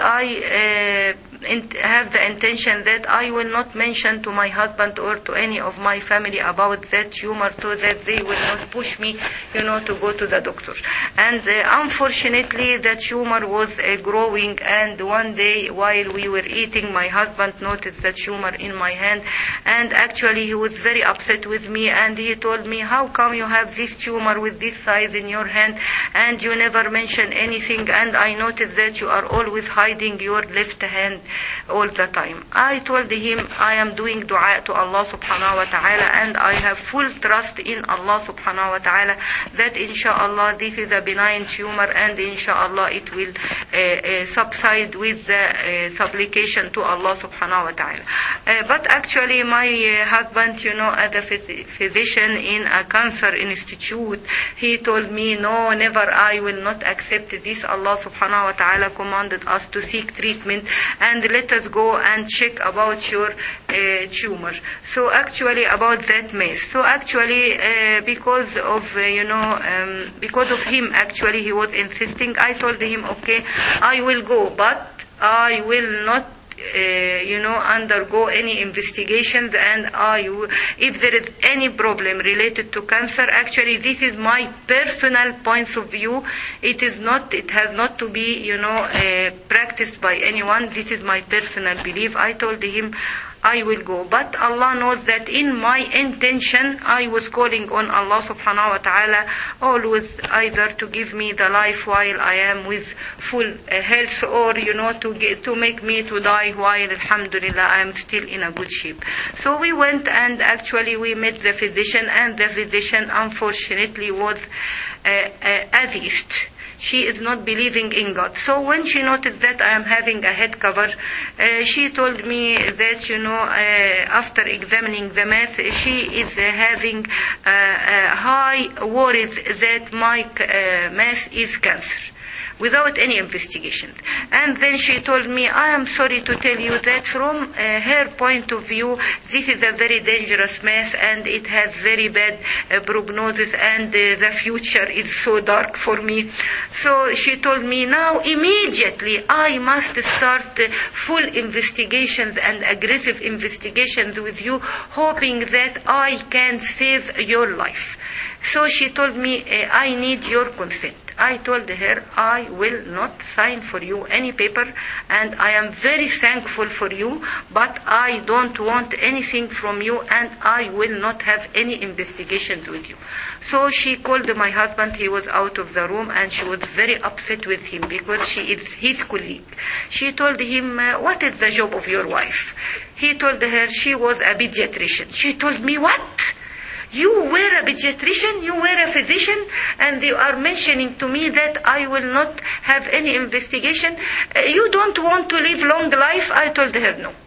I uh, In, have the intention that I will not mention to my husband or to any of my family about that tumor, so that they will not push me, you know, to go to the doctor. And uh, unfortunately, the tumor was uh, growing, and one day while we were eating, my husband noticed the tumor in my hand, and actually he was very upset with me, and he told me, how come you have this tumor with this size in your hand, and you never mention anything, and I noticed that you are always hiding your left hand all the time. I told him I am doing dua to Allah subhanahu wa ta'ala, and I have full trust in Allah subhanahu wa ta'ala that inshallah this is a benign tumor, and inshallah it will uh, uh, subside with the uh, supplication to Allah subhanahu wa ta'ala. Uh, but actually my uh, husband, you know, as a phys- physician in a cancer institute, he told me, no, never, I will not accept this. Allah subhanahu wa ta'ala commanded us to seek treatment, and let us go and check about your uh, tumor. So actually about that mass. So actually uh, because of, uh, you know, um, because of him, actually he was insisting. I told him, okay, I will go, but I will not Uh, you know, undergo any investigations, and I, if there is any problem related to cancer, actually this is my personal point of view. It is not, it has not to be, you know, uh, practiced by anyone. This is my personal belief. I told him I will go, but Allah knows that in my intention I was calling on Allah subhanahu wa ta'ala always, either to give me the life while I am with full uh, health, or you know, to get, to make me to die while alhamdulillah I am still in a good shape. So we went, and actually we met the physician, and the physician unfortunately was uh, uh, atheist. She is not believing in God. So when she noted that I am having a head cover, uh, she told me that, you know, uh, after examining the mass, she is uh, having uh, uh, high worries that my uh, mass is cancer, without any investigation. And then she told me, I am sorry to tell you that from uh, her point of view, this is a very dangerous mass, and it has very bad uh, prognosis, and uh, the future is so dark for me. So she told me, now immediately I must start uh, full investigations and aggressive investigations with you, hoping that I can save your life. So she told me, uh, I need your consent. I told her, I will not sign for you any paper, and I am very thankful for you, but I don't want anything from you, and I will not have any investigations with you. So she called my husband. He was out of the room, and she was very upset with him because she is his colleague. She told him, what is the job of your wife? He told her she was a pediatrician. She told me, what? You were a pediatrician, you were a physician, and you are mentioning to me that I will not have any investigation. Uh, you don't want to live long life? I told her no.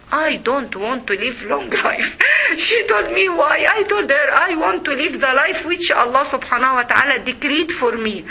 I don't want to live long life. She told me why. I told her I want to live the life which Allah subhanahu wa ta'ala decreed for me.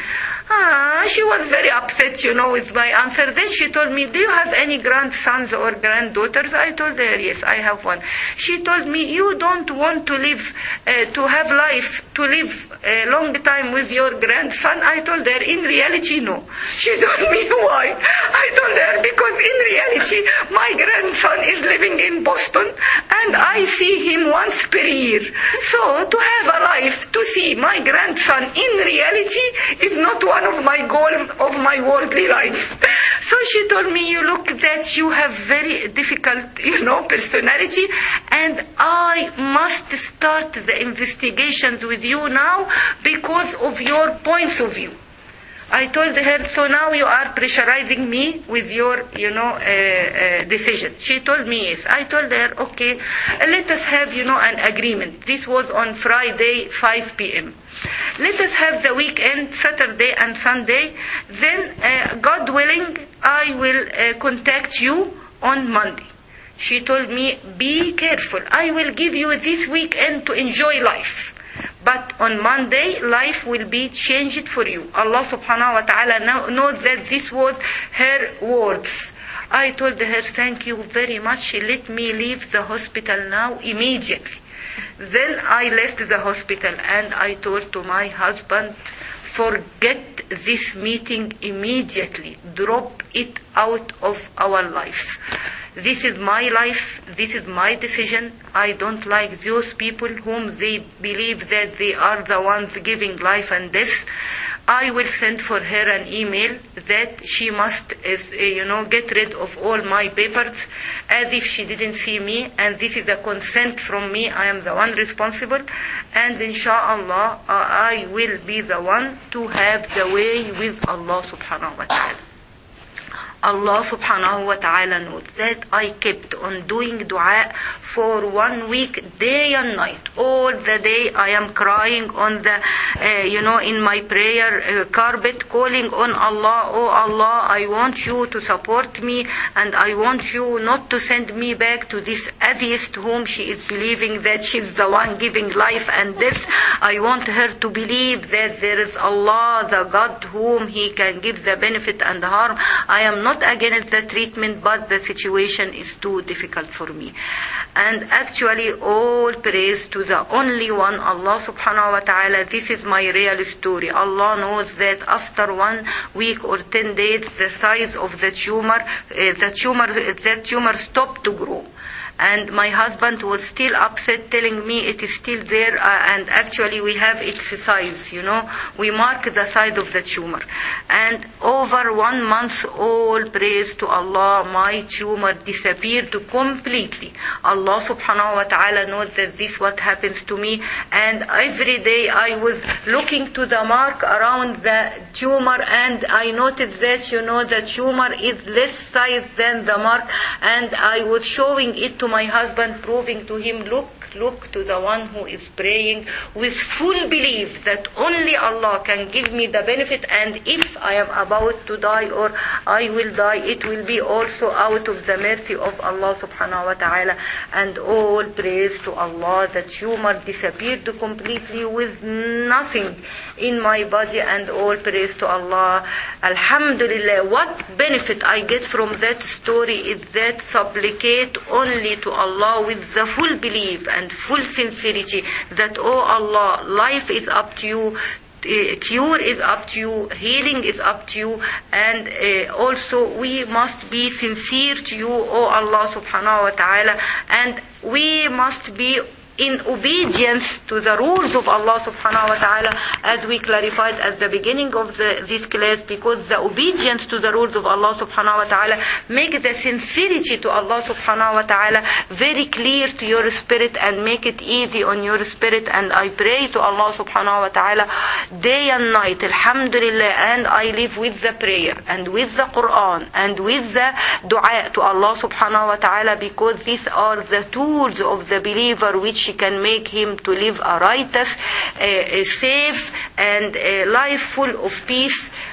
Ah, she was very upset, you know, with my answer. Then she told me, do you have any grandsons or granddaughters? I told her, yes, I have one. She told me, you don't want to live, uh, to have life, to live a long time with your grandson? I told her, in reality, no. She told me, why? I told her, because in reality, my grandson is living in Boston and I see him once per year. So to have a life, to see my grandson in reality is not one of my goals of my worldly life. So she told me, you look that you have very difficult, you know, personality, and I must start the investigations with you now because of your points of view. I told her, so now you are pressurizing me with your, you know, uh, uh, decision. She told me yes. I told her, okay, let us have, you know, an agreement. This was on Friday, five p.m. Let us have the weekend, Saturday and Sunday. Then, uh, God willing, I will uh, contact you on Monday. She told me, be careful. I will give you this weekend to enjoy life. But on Monday, life will be changed for you. Allah subhanahu wa ta'ala know, knows that this was her words. I told her, thank you very much. Let me leave the hospital now immediately. Then I left the hospital and I told to my husband, forget this meeting immediately. Drop it out of our life. This is my life. This is my decision. I don't like those people whom they believe that they are the ones giving life and death. I will send for her an email that she must, you know, get rid of all my papers as if she didn't see me, and this is a consent from me. I am the one responsible, and inshallah, I will be the one to have the way with Allah subhanahu wa ta'ala. Allah subhanahu wa ta'ala knows that I kept on doing dua for one week, day and night. All the day I am crying on the, uh, you know, in my prayer uh, carpet, calling on Allah, oh Allah, I want you to support me and I want you not to send me back to this atheist whom she is believing that she's the one giving life and death. I want her to believe that there is Allah, the God whom He can give the benefit and harm. I am not against the treatment, but the situation is too difficult for me. And actually all praise to the only one, Allah subhanahu wa ta'ala. This is my real story. Allah knows that after one week or ten days, the size of the tumor, uh, the tumor, that tumor stopped to grow. And my husband was still upset, telling me it is still there, uh, and actually we have its size, you know. We mark the size of the tumor. And over one month, all praise to Allah, my tumor disappeared completely. Allah subhanahu wa ta'ala knows that this what happens to me. And every day I was looking to the mark around the tumor, and I noticed that, you know, the tumor is less size than the mark. And I was showing it to my husband, proving to him, look, look to the one who is praying with full belief that only Allah can give me the benefit, and if I am about to die or I will die, it will be also out of the mercy of Allah subhanahu wa ta'ala. And all praise to Allah, the tumor disappeared completely with nothing in my body, and all praise to Allah. Alhamdulillah, what benefit I get from that story is that supplicate only to Allah with the full belief and full sincerity that, oh Allah, life is up to you, uh, cure is up to you, healing is up to you, and uh, also we must be sincere to you, oh Allah subhanahu wa ta'ala, and we must be in obedience to the rules of Allah subhanahu wa ta'ala, as we clarified at the beginning of the, this class, because the obedience to the rules of Allah subhanahu wa ta'ala make the sincerity to Allah subhanahu wa ta'ala very clear to your spirit and make it easy on your spirit. And I pray to Allah subhanahu wa ta'ala day and night, alhamdulillah, and I live with the prayer and with the Quran and with the dua to Allah subhanahu wa ta'ala, because these are the tools of the believer which can make him to live a righteous, uh, a safe, and a life full of peace.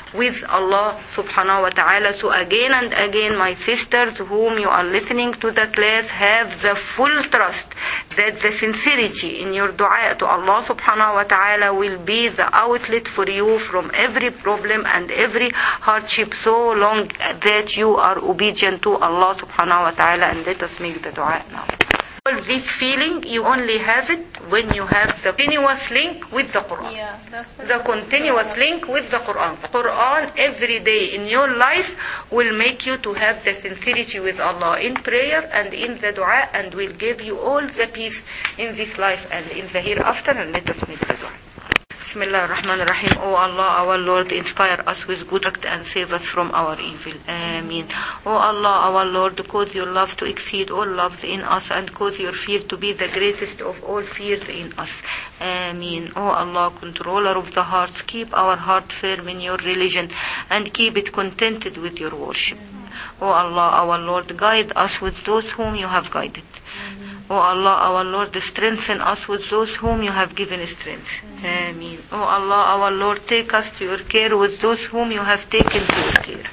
with Allah subhanahu wa ta'ala. So again and again, my sisters whom you are listening to the class, have the full trust that the sincerity in your dua to Allah subhanahu wa ta'ala will be the outlet for you from every problem and every hardship, so long that you are obedient to Allah subhanahu wa ta'ala. And let us make the dua now. All this feeling, you only have it when you have the continuous link with the Quran. Yeah, that's what the continuous link with the Quran. Quran every day in your life will make you to have the sincerity with Allah in prayer and in the dua, and will give you all the peace in this life and in the hereafter. And let us make the dua. Bismillah ar-Rahman ar-Rahim. O Allah, our Lord, inspire us with good act and save us from our evil. Ameen. O Allah, our Lord, cause your love to exceed all loves in us, and cause your fear to be the greatest of all fears in us. Ameen. O Allah, controller of the hearts, keep our heart firm in your religion and keep it contented with your worship. O Allah, our Lord, guide us with those whom you have guided. O Allah, our Lord, strengthen us with those whom you have given strength. Ameen. O Allah, our Lord, take us to your care with those whom you have taken to your care.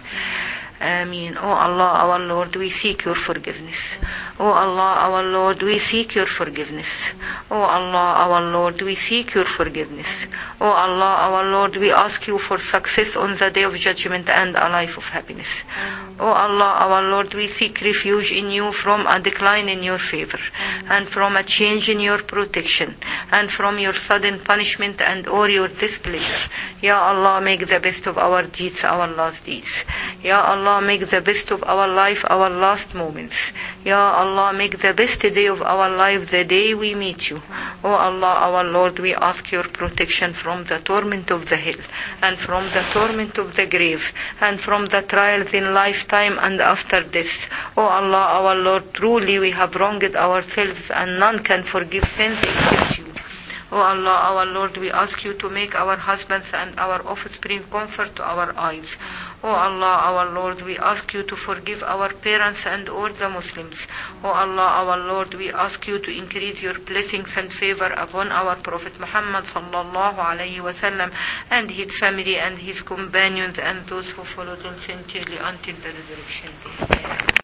Ameen. O Allah, our Lord, we seek your forgiveness. O Allah, our Lord, we seek your forgiveness. O Allah, our Lord, we seek your forgiveness. O Allah, our Lord, we ask you for success on the day of judgment and a life of happiness. O Allah, our Lord, we seek refuge in you from a decline in your favor, and from a change in your protection, and from your sudden punishment and or your displeasure. Ya Allah, make the best of our deeds our last deeds. Ya Allah, make the best of our life our last moments. Ya Allah, make the best day of our life the day we meet you. O Allah, our Lord, we ask your protection from the torment of the hell, and from the torment of the grave, and from the trials in lifetime and after death. O Allah, our Lord, truly we have wronged ourselves, and none can forgive sins except you. O Allah, our Lord, we ask you to make our husbands and our offspring comfort to our eyes. O Allah, our Lord, we ask you to forgive our parents and all the Muslims. O Allah, our Lord, we ask you to increase your blessings and favor upon our Prophet Muhammad sallallahu alayhi wa sallam, and his family and his companions, and those who follow them sincerely until the resurrection day.